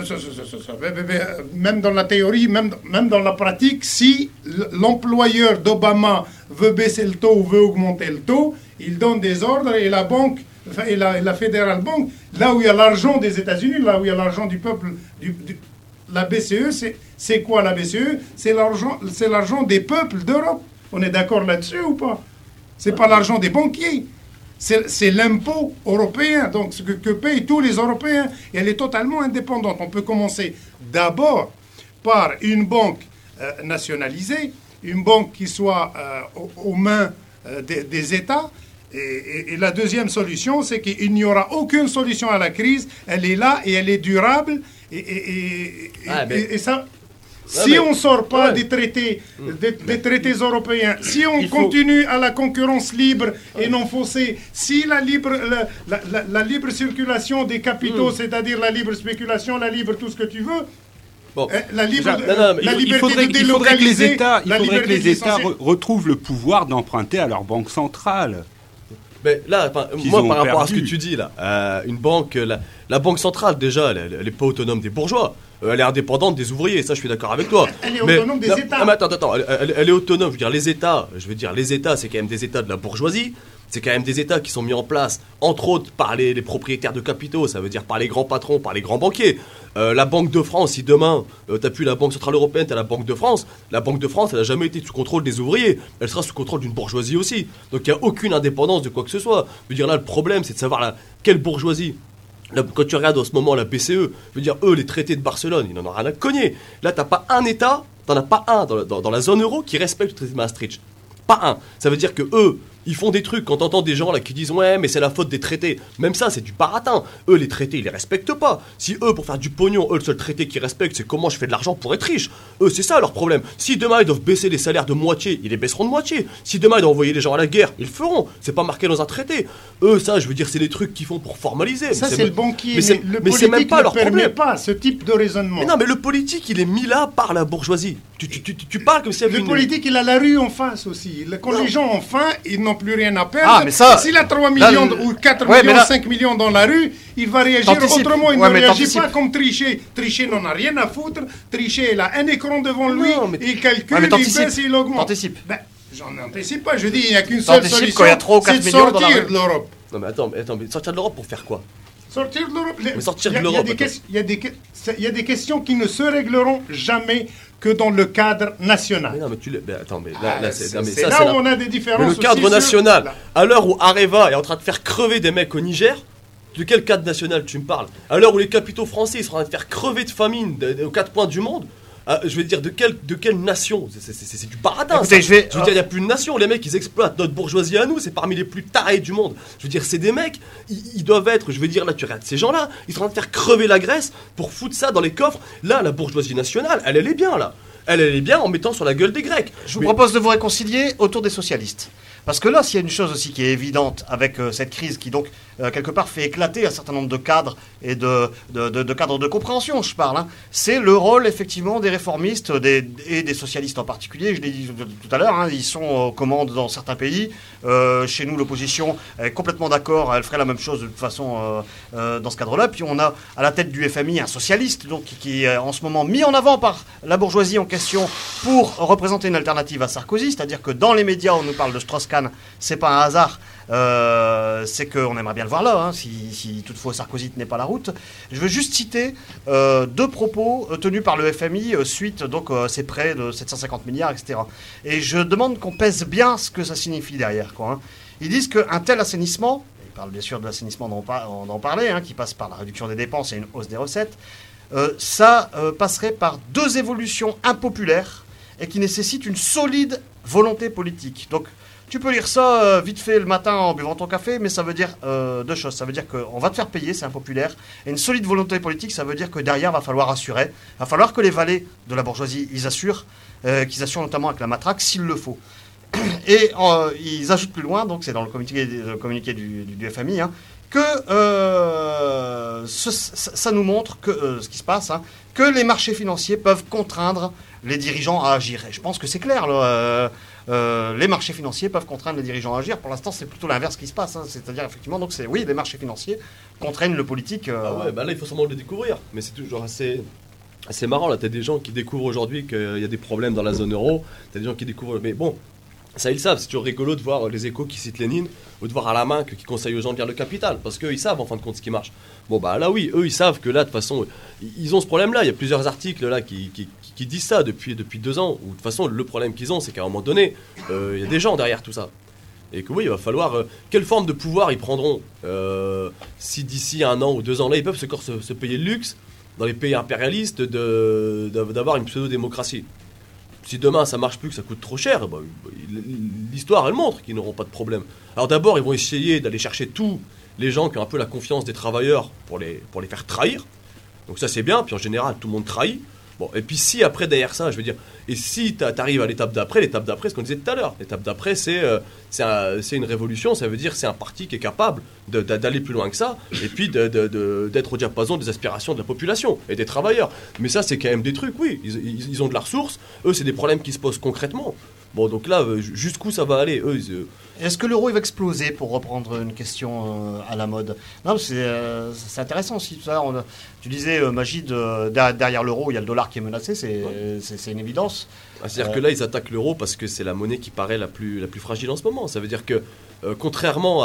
Même dans la théorie, même dans la pratique, si l'employeur d'Obama veut baisser le taux ou veut augmenter le taux, il donne des ordres et la banque, et la Federal Bank, là où il y a l'argent des États-Unis, là où il y a l'argent du peuple, la BCE, c'est quoi la BCE? C'est l'argent des peuples d'Europe. On est d'accord là-dessus ou pas? C'est pas l'argent des banquiers. C'est l'impôt européen, donc ce que payent tous les Européens. Et elle est totalement indépendante. On peut commencer d'abord par une banque nationalisée, une banque qui soit aux mains des États. Et la deuxième solution, c'est qu'il n'y aura aucune solution à la crise. Elle est là et elle est durable. Et ça... Si on ne sort pas des traités, des traités européens, si on continue à la concurrence libre et non faussée, si la libre circulation des capitaux, c'est-à-dire la libre spéculation, la libre tout ce que tu veux, il faudrait que les États retrouvent le pouvoir d'emprunter à leur banque centrale. Mais là, moi, par rapport à ce que tu dis là, une banque, la banque centrale déjà, elle n'est pas autonome des bourgeois. Elle est indépendante des ouvriers, ça je suis d'accord avec toi. Elle est autonome des États. Mais attends, elle est autonome. Je veux dire, les États, c'est quand même des États de la bourgeoisie. C'est quand même des États qui sont mis en place, entre autres, par les propriétaires de capitaux, ça veut dire par les grands patrons, par les grands banquiers. La Banque de France, si demain, t'as plus la Banque Centrale Européenne, t'as la Banque de France, la Banque de France, elle n'a jamais été sous contrôle des ouvriers. Elle sera sous contrôle d'une bourgeoisie aussi. Donc il n'y a aucune indépendance de quoi que ce soit. Je veux dire, là, le problème, c'est de savoir quelle bourgeoisie. Là, quand tu regardes en ce moment la BCE, je veux dire, eux, les traités de Barcelone, ils n'en ont rien à cogner. Là, t'as pas un État, t'en as pas un dans la zone euro qui respecte le traité de Maastricht. Pas un. Ça veut dire que eux, ils font des trucs quand t'entends des gens là qui disent ouais mais c'est la faute des traités. Même ça c'est du baratin. Eux les traités ils les respectent pas. Si eux pour faire du pognon, eux le seul traité qu'ils respectent c'est comment je fais de l'argent pour être riche. Eux c'est ça leur problème. Si demain ils doivent baisser les salaires de moitié, ils les baisseront de moitié. Si demain ils doivent envoyer les gens à la guerre, ils le feront. C'est pas marqué dans un traité. Eux ça je veux dire c'est les trucs qu'ils font pour formaliser. Ça c'est le banquier. Mais c'est même pas leur problème. Ne permet pas ce type de raisonnement. Mais non mais le politique il est mis là par la bourgeoisie. Tu parles comme si le politique il a la rue en face aussi. Quand les gens ont faim ils n'ont plus rien à perdre. Mais ça, s'il a 3 millions ou 4 millions, 5 millions dans la rue, il va réagir autrement. Il ne réagit pas comme Trichet. Trichet n'en a rien à foutre. Trichet, il a un écran devant lui, il calcule, il baisse, il augmente. T'anticipes. J'en anticipe pas. Je dis, il n'y a qu'une seule solution, quand il y a 3 ou 4 c'est de millions dans la sortir rue. de l'Europe. Non mais attends, mais sortir de l'Europe pour faire quoi? Sortir de l'Europe. Mais sortir de l'Europe. Il y a des questions qui ne se régleront jamais que dans le cadre national. Mais non, mais attends, mais là, c'est là où on a des différences. Mais le cadre national, à l'heure où Areva est en train de faire crever des mecs au Niger, de quel cadre national tu me parles? À l'heure où les capitaux français sont en train de faire crever de famine aux 4 coins du monde, je veux dire, de quelle nation? C'est du baratin. Écoutez, je veux dire, il n'y a plus de nation. Les mecs, ils exploitent notre bourgeoisie à nous. C'est parmi les plus tarés du monde. Je veux dire, c'est des mecs, ils doivent être, je veux dire, là, tu regardes ces gens-là, ils sont en train de faire crever la Grèce pour foutre ça dans les coffres. Là, la bourgeoisie nationale, elle est bien, là. Elle est bien en mettant sur la gueule des Grecs. Je vous propose de vous réconcilier autour des socialistes. Parce que là, s'il y a une chose aussi qui est évidente avec cette crise qui donc quelque part fait éclater un certain nombre de cadres et de cadres de compréhension, je parle, c'est le rôle effectivement des réformistes et des socialistes en particulier. Je l'ai dit tout à l'heure, ils sont aux commandes dans certains pays. Chez nous, l'opposition est complètement d'accord, elle ferait la même chose de toute façon dans ce cadre-là. Puis on a à la tête du FMI un socialiste donc, qui est en ce moment mis en avant par la bourgeoisie en question pour représenter une alternative à Sarkozy, c'est-à-dire que dans les médias on nous parle de Strauss-Kahn, c'est pas un hasard, c'est qu'on aimerait bien le voir là, si toutefois Sarkozy tenait pas la route. Je veux juste citer 2 propos tenus par le FMI suite donc ces prêts de 750 milliards, etc. Et je demande qu'on pèse bien ce que ça signifie derrière, quoi. Ils disent qu'un tel assainissement, ils parlent bien sûr de l'assainissement dont on parlait, qui passe par la réduction des dépenses et une hausse des recettes, ça passerait par 2 évolutions impopulaires et qui nécessitent une solide volonté politique. Donc tu peux lire ça vite fait le matin en buvant ton café, mais ça veut dire 2 choses. Ça veut dire qu'on va te faire payer, c'est impopulaire. Et une solide volonté politique, ça veut dire que derrière, va falloir assurer. Va falloir que les valets de la bourgeoisie, ils assurent, qu'ils assurent notamment avec la matraque, s'il le faut. Et ils ajoutent plus loin, donc c'est dans le communiqué du FMI, que ça nous montre que ce qui se passe, que les marchés financiers peuvent contraindre les dirigeants à agir. Et je pense que c'est clair, là. Les marchés financiers peuvent contraindre les dirigeants à agir. Pour l'instant, c'est plutôt l'inverse qui se passe. C'est-à-dire, effectivement, donc les marchés financiers contraignent le politique. Là, il faut seulement le découvrir. Mais c'est toujours assez marrant. Là, t'as des gens qui découvrent aujourd'hui qu'il y a des problèmes dans la zone euro. T'as des gens qui découvrent. Mais bon, ça, ils savent. C'est toujours rigolo de voir les Échos qui citent Lénine ou de voir à la main qui conseille aux gens de lire le Capital. Parce qu'eux, ils savent, en fin de compte, ce qui marche. Bon, là, oui, eux, ils savent que là, de toute façon, ils ont ce problème-là. Il y a plusieurs articles là qui disent ça depuis 2 ans. Ou de toute façon, le problème qu'ils ont, c'est qu'à un moment donné, il y a des gens derrière tout ça. Et que oui, il va falloir... quelle forme de pouvoir ils prendront si d'ici 1 an ou 2 ans, là, ils peuvent se payer le luxe, dans les pays impérialistes, d'avoir une pseudo-démocratie. Si demain, ça marche plus, que ça coûte trop cher, l'histoire, elle montre qu'ils n'auront pas de problème. Alors d'abord, ils vont essayer d'aller chercher tous les gens qui ont un peu la confiance des travailleurs pour les faire trahir. Donc ça c'est bien, puis en général tout le monde trahit. Bon, et puis si après derrière ça, je veux dire, et si t'arrives à l'étape d'après, ce qu'on disait tout à l'heure, l'étape d'après c'est une révolution, ça veut dire c'est un parti qui est capable d'aller plus loin que ça, et puis d'être au diapason des aspirations de la population et des travailleurs. Mais ça c'est quand même des trucs, oui, ils ont de la ressource, eux c'est des problèmes qui se posent concrètement. Bon, donc là, jusqu'où ça va aller Est-ce que l'euro il va exploser, pour reprendre une question à la mode? Non, c'est intéressant aussi. Tu disais, Magid, derrière l'euro, il y a le dollar qui est menacé, c'est une évidence. C'est-à-dire que là, ils attaquent l'euro parce que c'est la monnaie qui paraît la plus fragile en ce moment. Ça veut dire que, contrairement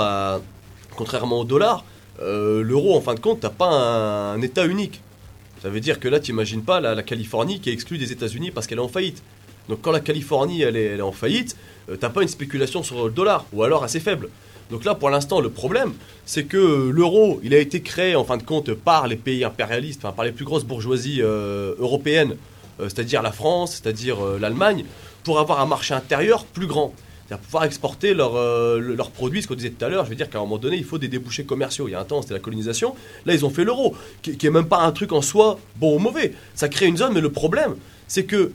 au dollar, l'euro, en fin de compte, t'as pas un État unique. Ça veut dire que là, t'imagines pas la Californie qui est exclue des États-Unis parce qu'elle est en faillite. Donc quand la Californie elle est en faillite, t'as pas une spéculation sur le dollar, ou alors assez faible. Donc là pour l'instant le problème c'est que l'euro il a été créé en fin de compte par les pays impérialistes, par les plus grosses bourgeoisies européennes, c'est-à-dire la France, c'est-à-dire l'Allemagne, pour avoir un marché intérieur plus grand. C'est-à-dire pouvoir exporter leurs produits, ce qu'on disait tout à l'heure. Je veux dire qu'à un moment donné il faut des débouchés commerciaux. Il y a un temps c'était la colonisation, là ils ont fait l'euro, qui est même pas un truc en soi bon ou mauvais. Ça crée une zone, mais le problème c'est que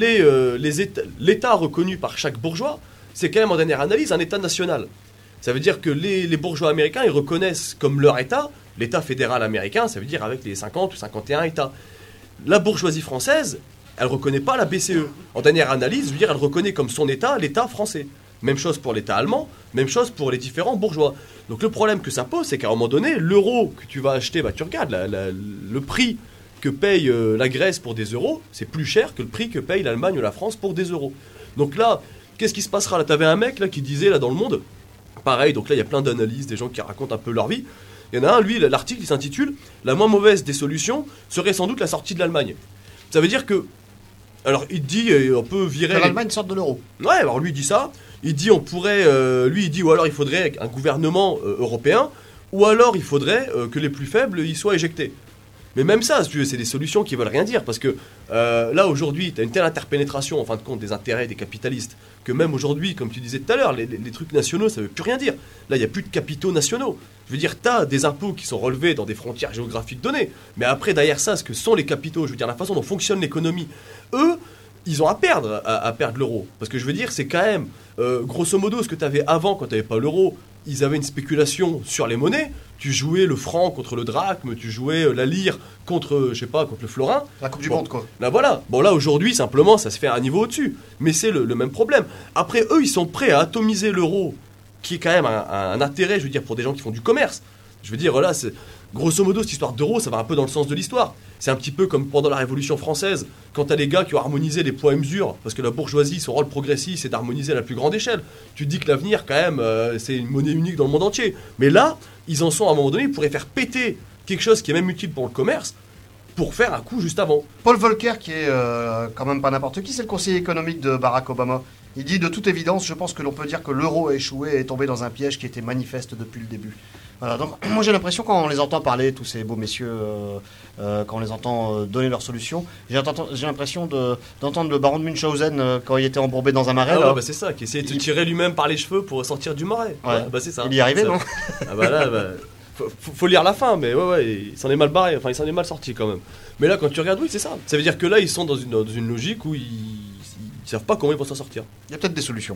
l'État reconnu par chaque bourgeois, c'est quand même en dernière analyse un État national. Ça veut dire que les bourgeois américains, ils reconnaissent comme leur État, l'État fédéral américain, ça veut dire avec les 50 ou 51 États. La bourgeoisie française, elle ne reconnaît pas la BCE. En dernière analyse, je veux dire, elle reconnaît comme son État l'État français. Même chose pour l'État allemand, même chose pour les différents bourgeois. Donc le problème que ça pose, c'est qu'à un moment donné, l'euro que tu vas acheter, tu regardes le prix que paye la Grèce pour des euros, c'est plus cher que le prix que paye l'Allemagne ou la France pour des euros. Donc là, qu'est-ce qui se passera là? T'avais un mec là qui disait là dans Le Monde, pareil, donc là il y a plein d'analyses, des gens qui racontent un peu leur vie. Il y en a un, lui, l'article il s'intitule « La moins mauvaise des solutions serait sans doute la sortie de l'Allemagne ». Ça veut dire que, alors il dit, on peut virer... Que l'Allemagne sorte de l'euro. Ouais, alors lui il dit ça, il dit on pourrait, lui il dit ou alors il faudrait un gouvernement européen, ou alors il faudrait que les plus faibles y soient éjectés. Mais même ça, si tu veux, c'est des solutions qui veulent rien dire, parce que là aujourd'hui, tu as une telle interpénétration en fin de compte des intérêts des capitalistes, que même aujourd'hui, comme tu disais tout à l'heure, les trucs nationaux, ça veut plus rien dire. Là, il n'y a plus de capitaux nationaux. Je veux dire, tu as des impôts qui sont relevés dans des frontières géographiques données, mais après, derrière ça, ce que sont les capitaux, je veux dire, la façon dont fonctionne l'économie, eux, ils ont à perdre l'euro. Parce que je veux dire, c'est quand même, grosso modo, ce que tu avais avant, quand tu n'avais pas l'euro, ils avaient une spéculation sur les monnaies. Tu jouais le franc contre le drachme, tu jouais la lire contre, je sais pas, contre le florin. La Coupe du Monde, quoi. Là, voilà. Bon, là, aujourd'hui, simplement, ça se fait à un niveau au-dessus. Mais c'est le même problème. Après, eux, ils sont prêts à atomiser l'euro, qui est quand même un intérêt, je veux dire, pour des gens qui font du commerce. Je veux dire, voilà, grosso modo, cette histoire d'euro, ça va un peu dans le sens de l'histoire. C'est un petit peu comme pendant la Révolution française, quand t'as les gars qui ont harmonisé les poids et mesures, parce que la bourgeoisie, son rôle progressif, c'est d'harmoniser à la plus grande échelle. Tu te dis que l'avenir, quand même, c'est une monnaie unique dans le monde entier. Mais là, ils en sont à un moment donné, ils pourraient faire péter quelque chose qui est même utile pour le commerce, pour faire un coup juste avant. Paul Volcker, qui est quand même pas n'importe qui, c'est le conseiller économique de Barack Obama. Il dit, de toute évidence, je pense que l'on peut dire que l'euro a échoué et est tombé dans un piège qui était manifeste depuis le début. Voilà, donc moi j'ai l'impression, quand on les entend parler, tous ces beaux messieurs, quand on les entend donner leurs solutions, j'ai l'impression d'entendre le baron de Munchausen quand il était embourbé dans un marais. Ah ouais, bah c'est ça, qui essayait de tirer lui-même par les cheveux pour sortir du marais. Ouais. Bah c'est ça. Il y est arrivé, non? Ah bah là, faut lire la fin, mais ouais, il s'en est mal barré, enfin il s'en est mal sorti quand même. Mais là, quand tu regardes, oui, c'est ça. Ça veut dire que là, ils sont dans une logique où ils savent pas comment ils vont s'en sortir. Il y a peut-être des solutions.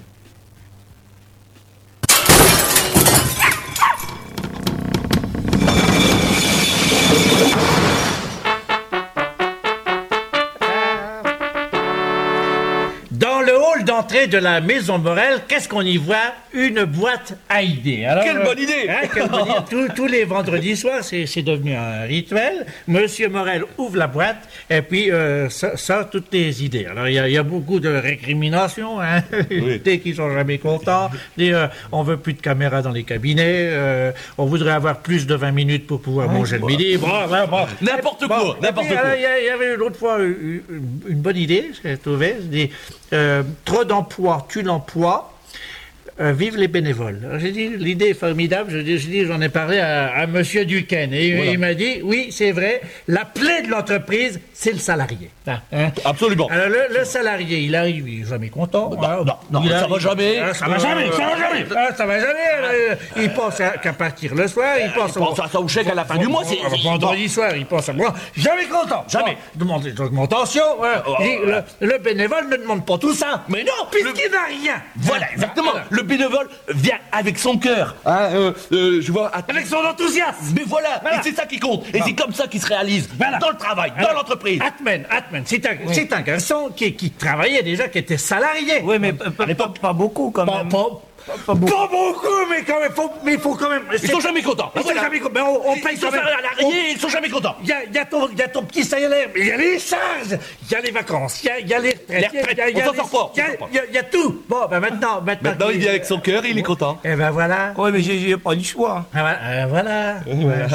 Dans le hall d'entrée de la Maison Morel, qu'est-ce qu'on y voit? Une boîte à idées. Alors, quelle bonne idée, quelle bonne idée. Tous les vendredis soirs, c'est devenu un rituel. Monsieur Morel ouvre la boîte et puis sort toutes les idées. Alors, il y a beaucoup de récriminations, Oui. Des qui sont jamais contents. On veut plus de caméras dans les cabinets. On voudrait avoir plus de 20 minutes pour pouvoir manger le midi. Bon. N'importe quoi. Il y avait l'autre fois une bonne idée, j'ai trouvé. Trop d'emplois tue l'emploi. vive les bénévoles. Alors, j'ai dit, l'idée est formidable. J'en ai parlé à Monsieur Duquesne. Et il m'a dit, oui, c'est vrai, la plaie de l'entreprise, c'est le salarié. Absolument. Alors, le salarié, il arrive, il est jamais content. Non, ça va jamais. Ça va jamais. Il pense qu'à partir le soir, il pense à son chèque à la fin du mois. Vendredi soir, il pense à moi. Jamais content. Jamais. Demande des augmentations. Le bénévole ne demande pas tout ça. Mais non, puisqu'il n'a rien. Voilà, exactement. Le bénévole vient avec son cœur. Je vois. Avec son enthousiasme. Mais voilà. Et c'est ça qui compte. Et c'est comme ça qu'il se réalise. Dans le travail, dans l'entreprise. Atmen, c'est un garçon qui travaillait déjà, qui était salarié. Oui, mais pas beaucoup quand même. Pas beaucoup, mais quand même, il faut quand même. Ils sont jamais contents. Ils sont jamais contents. Mais on paye quand même. Ils sont jamais contents. Il y a ton petit salaire, mais il y a les charges, il y a les vacances, il y a les retraites. On s'en sort pas. Il y a tout. Bon, ben maintenant, il vient avec son cœur et il est content. Et ben voilà. Oui, mais j'ai pas du choix. Voilà. Voilà.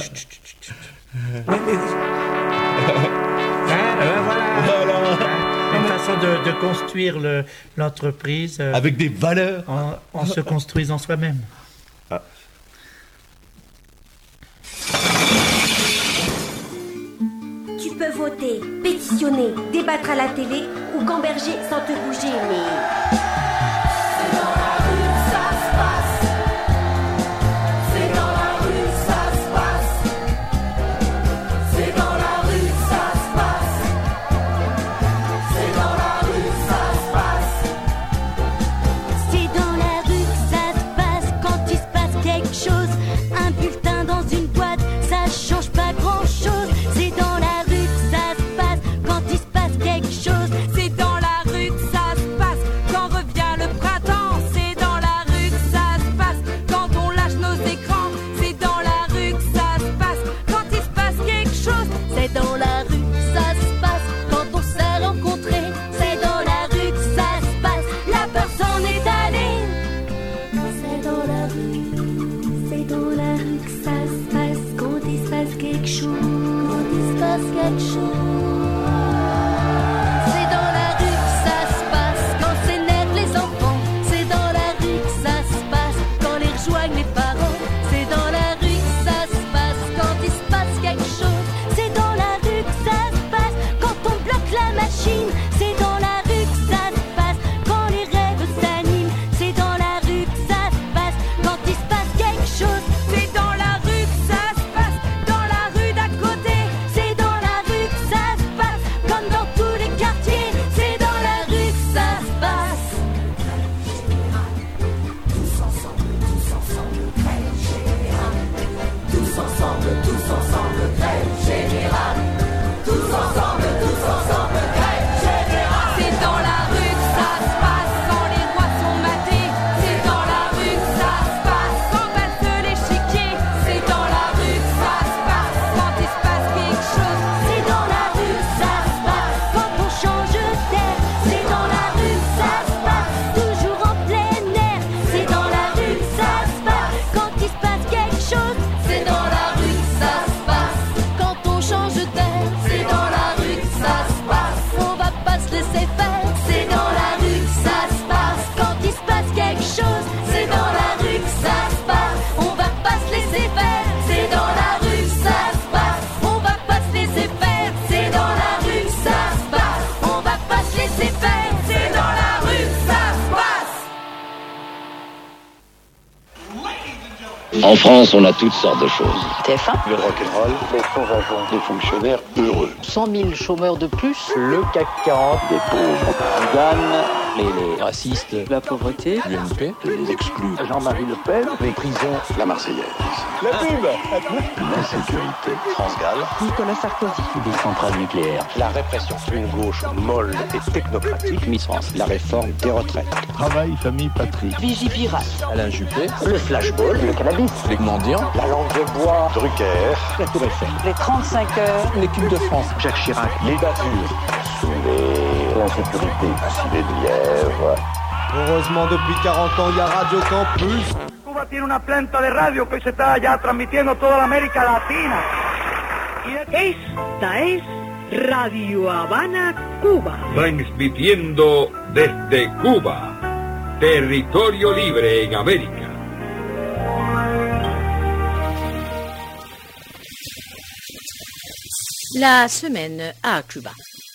Une façon de construire l'entreprise. Avec des valeurs. En se construisant soi-même. Tu peux voter, pétitionner, débattre à la télé ou gamberger sans te bouger, mais... En France, on a toutes sortes de choses. TF1. Le rock'n'roll, les sauvageons, des fonctionnaires heureux. 100 000 chômeurs de plus. Le CAC 40, des pauvres. Zidane, les racistes. La pauvreté. L'UMP, les exclus. Jean-Marie Le Pen, les prisons. La Marseillaise. La pub. L'insécurité. France Gall. Nicolas Sarkozy. Des centrales nucléaires. La répression. Une gauche molle et technocratique. Miss France. La réforme des retraites. Travail, famille, patrie. Vigipirate. Alain Juppé. Le flashball. Le cannabis. Les mendiants. La langue de bois. Drucker. La Tour Eiffel. Les 35 heures. L'équipe de France. Jacques Chirac. Les bavures. Soulevé. L'insécurité. Un filet de lièvre. Heureusement, depuis 40 ans, il y a Radio Campus. Cuba tiene una planta de radio que se está ya transmitiendo toda la América Latina. Esta es Radio Habana, Cuba. Transmitiendo desde Cuba. Territorio libre en América. La semaine à Cuba.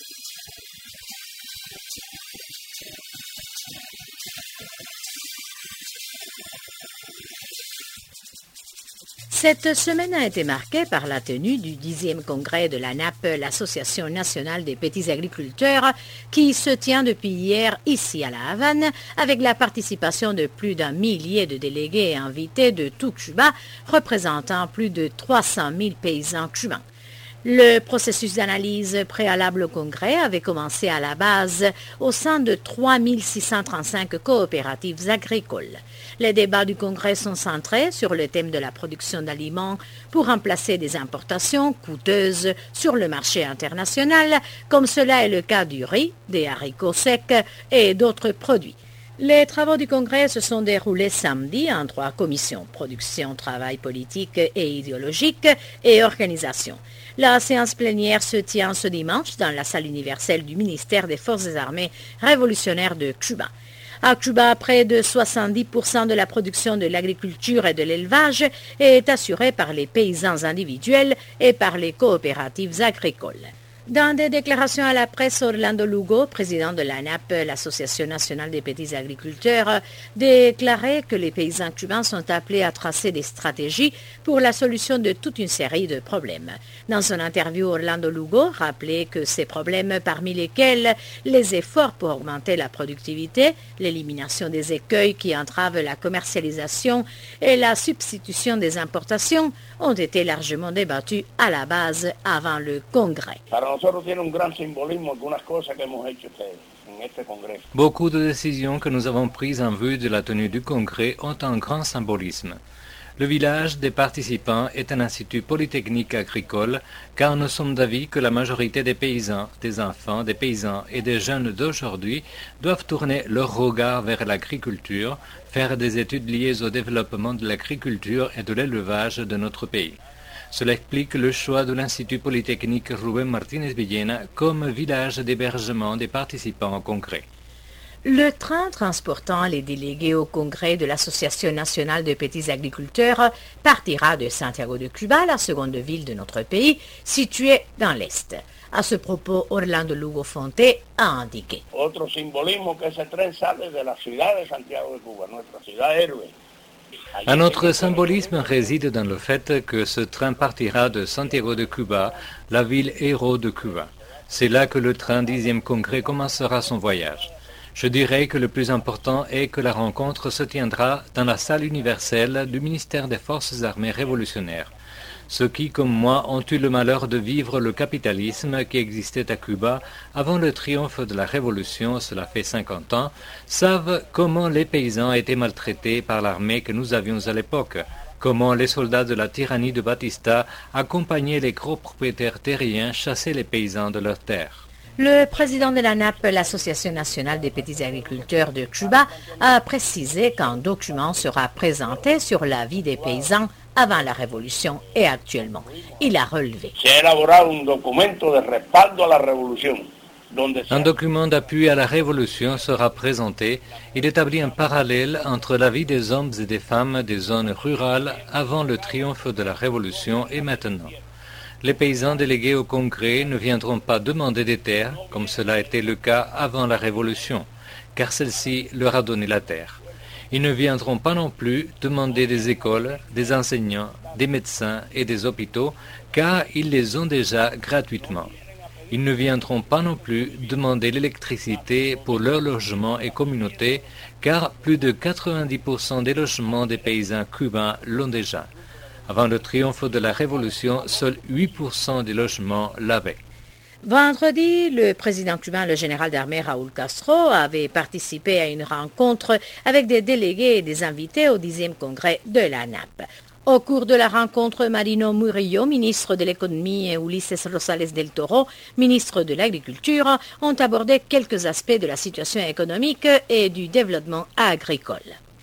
Cette semaine a été marquée par la tenue du 10e congrès de l'ANAP, l'Association nationale des petits agriculteurs, qui se tient depuis hier ici à La Havane, avec la participation de plus d'un millier de délégués et invités de tout Cuba, représentant plus de 300 000 paysans cubains. Le processus d'analyse préalable au congrès avait commencé à la base au sein de 3 635 coopératives agricoles. Les débats du congrès sont centrés sur le thème de la production d'aliments pour remplacer des importations coûteuses sur le marché international, comme cela est le cas du riz, des haricots secs et d'autres produits. Les travaux du congrès se sont déroulés samedi en 3 commissions: production, travail politique et idéologique et organisation. La séance plénière se tient ce dimanche dans la salle universelle du ministère des Forces armées révolutionnaires de Cuba. À Cuba, près de 70% de la production de l'agriculture et de l'élevage est assurée par les paysans individuels et par les coopératives agricoles. Dans des déclarations à la presse, Orlando Lugo, président de l'ANAP, l'Association nationale des petits agriculteurs, déclarait que les paysans cubains sont appelés à tracer des stratégies pour la solution de toute une série de problèmes. Dans son interview, Orlando Lugo rappelait que ces problèmes, parmi lesquels les efforts pour augmenter la productivité, l'élimination des écueils qui entravent la commercialisation et la substitution des importations, ont été largement débattus à la base avant le Congrès. Beaucoup de décisions que nous avons prises en vue de la tenue du Congrès ont un grand symbolisme. Le village des participants est un institut polytechnique agricole, car nous sommes d'avis que la majorité des paysans, des enfants, des paysans et des jeunes d'aujourd'hui doivent tourner leur regard vers l'agriculture, faire des études liées au développement de l'agriculture et de l'élevage de notre pays. Cela explique le choix de l'Institut polytechnique Rubén Martínez Villena comme village d'hébergement des participants au congrès. Le train transportant les délégués au congrès de l'Association nationale des petits agriculteurs partira de Santiago de Cuba, la seconde ville de notre pays, située dans l'Est. À ce propos, Orlando Lugo Fonte a indiqué. Otro simbolismo que ese tren sale de la ciudad de Santiago de Cuba, nuestra ciudad héroe. Un autre symbolisme réside dans le fait que ce train partira de Santiago de Cuba, la ville héros de Cuba. C'est là que le train 10e congrès commencera son voyage. Je dirais que le plus important est que la rencontre se tiendra dans la salle universelle du ministère des Forces armées révolutionnaires. Ceux qui, comme moi, ont eu le malheur de vivre le capitalisme qui existait à Cuba avant le triomphe de la Révolution, cela fait 50 ans, savent comment les paysans étaient maltraités par l'armée que nous avions à l'époque, comment les soldats de la tyrannie de Batista accompagnaient les gros propriétaires terriens chasser les paysans de leurs terres. Le président de l'ANAP, l'Association nationale des petits agriculteurs de Cuba, a précisé qu'un document sera présenté sur la vie des paysans avant la Révolution et actuellement. Il a relevé. Un document d'appui à la Révolution sera présenté. Il établit un parallèle entre la vie des hommes et des femmes des zones rurales avant le triomphe de la Révolution et maintenant. Les paysans délégués au Congrès ne viendront pas demander des terres, comme cela était le cas avant la Révolution, car celle-ci leur a donné la terre. Ils ne viendront pas non plus demander des écoles, des enseignants, des médecins et des hôpitaux, car ils les ont déjà gratuitement. Ils ne viendront pas non plus demander l'électricité pour leurs logements et communautés, car plus de 90% des logements des paysans cubains l'ont déjà. Avant le triomphe de la Révolution, seuls 8% des logements l'avaient. Vendredi, le président cubain, le général d'armée Raúl Castro, avait participé à une rencontre avec des délégués et des invités au 10e congrès de l'ANAP. Au cours de la rencontre, Marino Murillo, ministre de l'économie, et Ulises Rosales del Toro, ministre de l'agriculture, ont abordé quelques aspects de la situation économique et du développement agricole.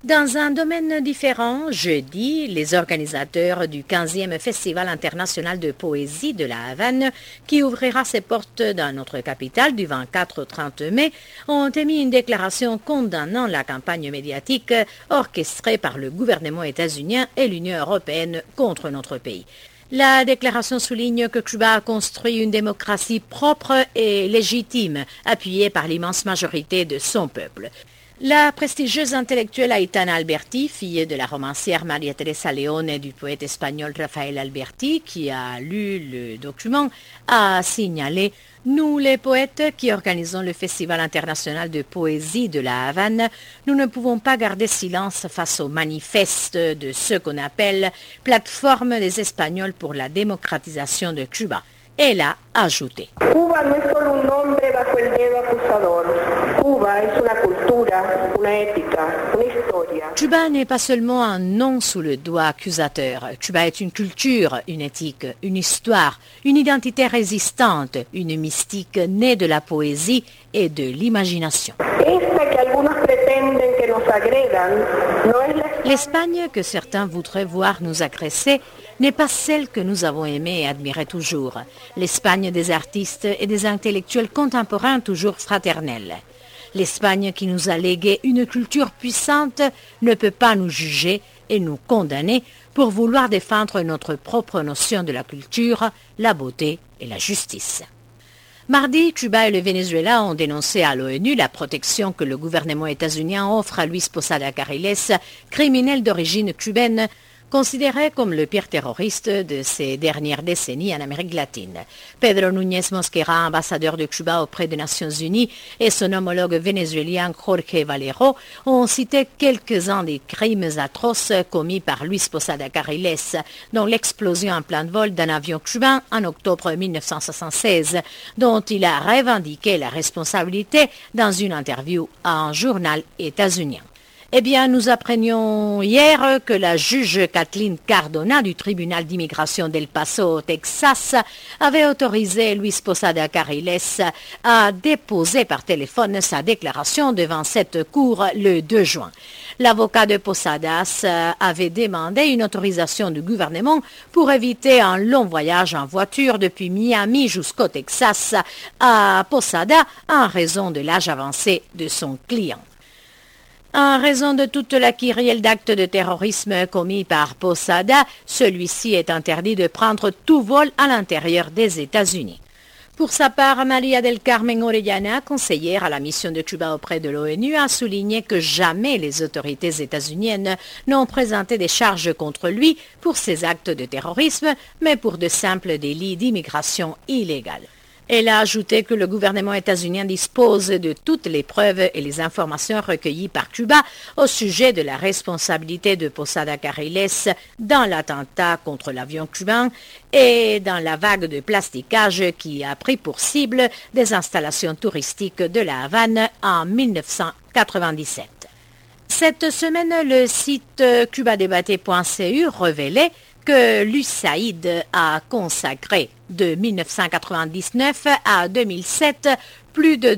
Dans un domaine différent, jeudi, les organisateurs du 15e Festival international de poésie de la Havane, qui ouvrira ses portes dans notre capitale du 24 au 30 mai, ont émis une déclaration condamnant la campagne médiatique orchestrée par le gouvernement états-unien et l'Union européenne contre notre pays. La déclaration souligne que Cuba a construit une démocratie propre et légitime, appuyée par l'immense majorité de son peuple. La prestigieuse intellectuelle Aitana Alberti, fille de la romancière Maria Teresa León et du poète espagnol Rafael Alberti, qui a lu le document, a signalé « Nous, les poètes qui organisons le Festival international de poésie de la Havane, nous ne pouvons pas garder silence face au manifeste de ce qu'on appelle « Plateforme des Espagnols pour la démocratisation de Cuba ». Elle a ajouté « Cuba no es solo un nombre bajo el dedo acusador. Cuba es una cultura, una ética, una historia. » Cuba n'est pas seulement un nom sous le doigt accusateur. Cuba est une culture, une éthique, une histoire, une identité résistante, une mystique née de la poésie et de l'imagination. L'Espagne que certains voudraient voir nous agresser n'est pas celle que nous avons aimée et admirée toujours. L'Espagne des artistes et des intellectuels contemporains toujours fraternels. L'Espagne qui nous a légué une culture puissante ne peut pas nous juger et nous condamner pour vouloir défendre notre propre notion de la culture, la beauté et la justice. Mardi, Cuba et le Venezuela ont dénoncé à l'ONU la protection que le gouvernement états-unien offre à Luis Posada Carriles, criminel d'origine cubaine, considéré comme le pire terroriste de ces dernières décennies en Amérique latine. Pedro Núñez Mosquera, ambassadeur de Cuba auprès des Nations Unies, et son homologue vénézuélien Jorge Valero ont cité quelques-uns des crimes atroces commis par Luis Posada Carriles, dont l'explosion en plein vol d'un avion cubain en octobre 1976, dont il a revendiqué la responsabilité dans une interview à un journal états-unien. Eh bien, nous apprenions hier que la juge Kathleen Cardona du tribunal d'immigration d'El Paso, au Texas, avait autorisé Luis Posada Carriles à déposer par téléphone sa déclaration devant cette cour le 2 juin. L'avocat de Posadas avait demandé une autorisation du gouvernement pour éviter un long voyage en voiture depuis Miami jusqu'au Texas à Posada en raison de l'âge avancé de son client. En raison de toute la kyrielle d'actes de terrorisme commis par Posada, celui-ci est interdit de prendre tout vol à l'intérieur des États-Unis. Pour sa part, María del Carmen Orellana, conseillère à la mission de Cuba auprès de l'ONU, a souligné que jamais les autorités états-uniennes n'ont présenté des charges contre lui pour ses actes de terrorisme, mais pour de simples délits d'immigration illégale. Elle a ajouté que le gouvernement états-unien dispose de toutes les preuves et les informations recueillies par Cuba au sujet de la responsabilité de Posada Carriles dans l'attentat contre l'avion cubain et dans la vague de plasticage qui a pris pour cible des installations touristiques de la Havane en 1997. Cette semaine, le site cubadebaté.cu révélait que l'USAID a consacré de 1999 à 2007 plus de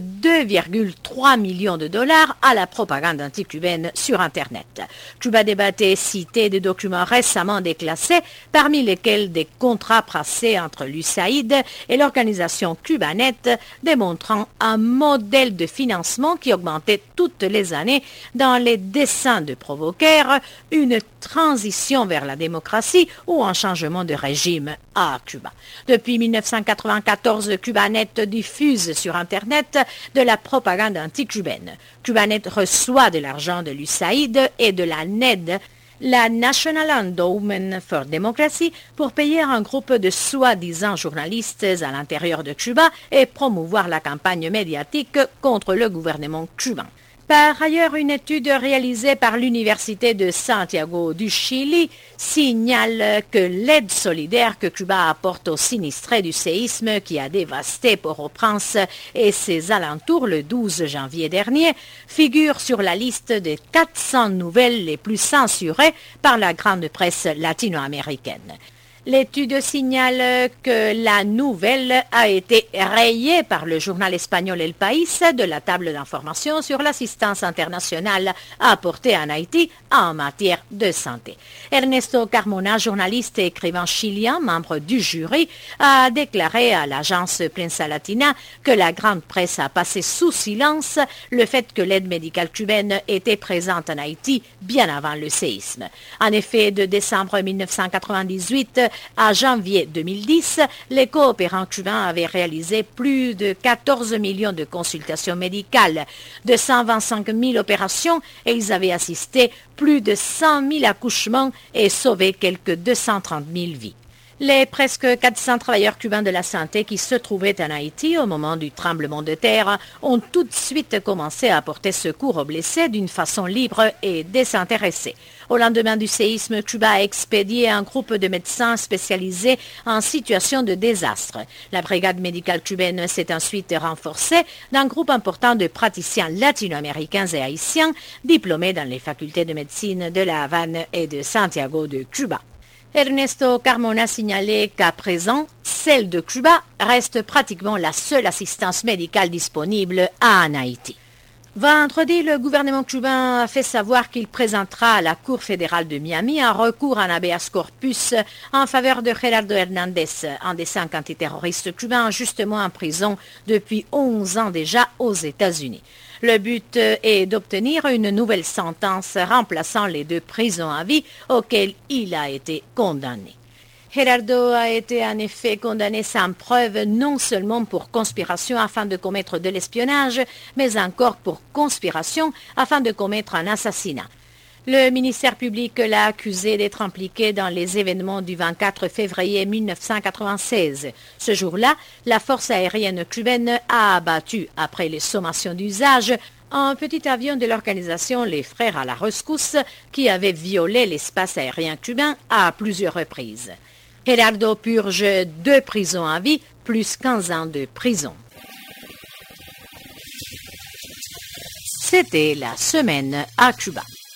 2,3 millions de dollars à la propagande anti-cubaine sur Internet. Cuba Débatté citait des documents récemment déclassés, parmi lesquels des contrats passés entre l'USAID et l'organisation Cubanet, démontrant un modèle de financement qui augmentait toutes les années dans les desseins de provoquer une transition vers la démocratie ou un changement de régime à Cuba. Depuis 1994, Cubanet diffuse sur Internet de la propagande anti-cubaine. Cubanet reçoit de l'argent de l'USAID et de la NED, la National Endowment for Democracy, pour payer un groupe de soi-disant journalistes à l'intérieur de Cuba et promouvoir la campagne médiatique contre le gouvernement cubain. Par ailleurs, une étude réalisée par l'Université de Santiago du Chili signale que l'aide solidaire que Cuba apporte aux sinistrés du séisme qui a dévasté Port-au-Prince et ses alentours le 12 janvier dernier figure sur la liste des 400 nouvelles les plus censurées par la grande presse latino-américaine. L'étude signale que la nouvelle a été rayée par le journal espagnol El País de la table d'information sur l'assistance internationale apportée en Haïti en matière de santé. Ernesto Carmona, journaliste et écrivain chilien, membre du jury, a déclaré à l'agence Prensa Latina que la grande presse a passé sous silence le fait que l'aide médicale cubaine était présente en Haïti bien avant le séisme. En effet, de décembre 1998 à janvier 2010, les coopérants cubains avaient réalisé plus de 14 millions de consultations médicales, de 125 000 opérations et ils avaient assisté plus de 100 000 accouchements et sauvé quelques 230 000 vies. Les presque 400 travailleurs cubains de la santé qui se trouvaient en Haïti au moment du tremblement de terre ont tout de suite commencé à apporter secours aux blessés d'une façon libre et désintéressée. Au lendemain du séisme, Cuba a expédié un groupe de médecins spécialisés en situation de désastre. La brigade médicale cubaine s'est ensuite renforcée d'un groupe important de praticiens latino-américains et haïtiens diplômés dans les facultés de médecine de La Havane et de Santiago de Cuba. Ernesto Carmona signalait qu'à présent, celle de Cuba reste pratiquement la seule assistance médicale disponible en Haïti. Vendredi, le gouvernement cubain a fait savoir qu'il présentera à la Cour fédérale de Miami un recours en habeas corpus en faveur de Gerardo Hernández, un des 5 antiterroristes cubains justement en prison depuis 11 ans déjà aux États-Unis. Le but est d'obtenir une nouvelle sentence remplaçant les 2 prisons à vie auxquelles il a été condamné. Gerardo a été en effet condamné sans preuve non seulement pour conspiration afin de commettre de l'espionnage, mais encore pour conspiration afin de commettre un assassinat. Le ministère public l'a accusé d'être impliqué dans les événements du 24 février 1996. Ce jour-là, la force aérienne cubaine a abattu, après les sommations d'usage, un petit avion de l'organisation Les Frères à la Rescousse qui avait violé l'espace aérien cubain à plusieurs reprises. Gerardo purge 2 prisons à vie, plus 15 ans de prison. C'était la semaine à Cuba.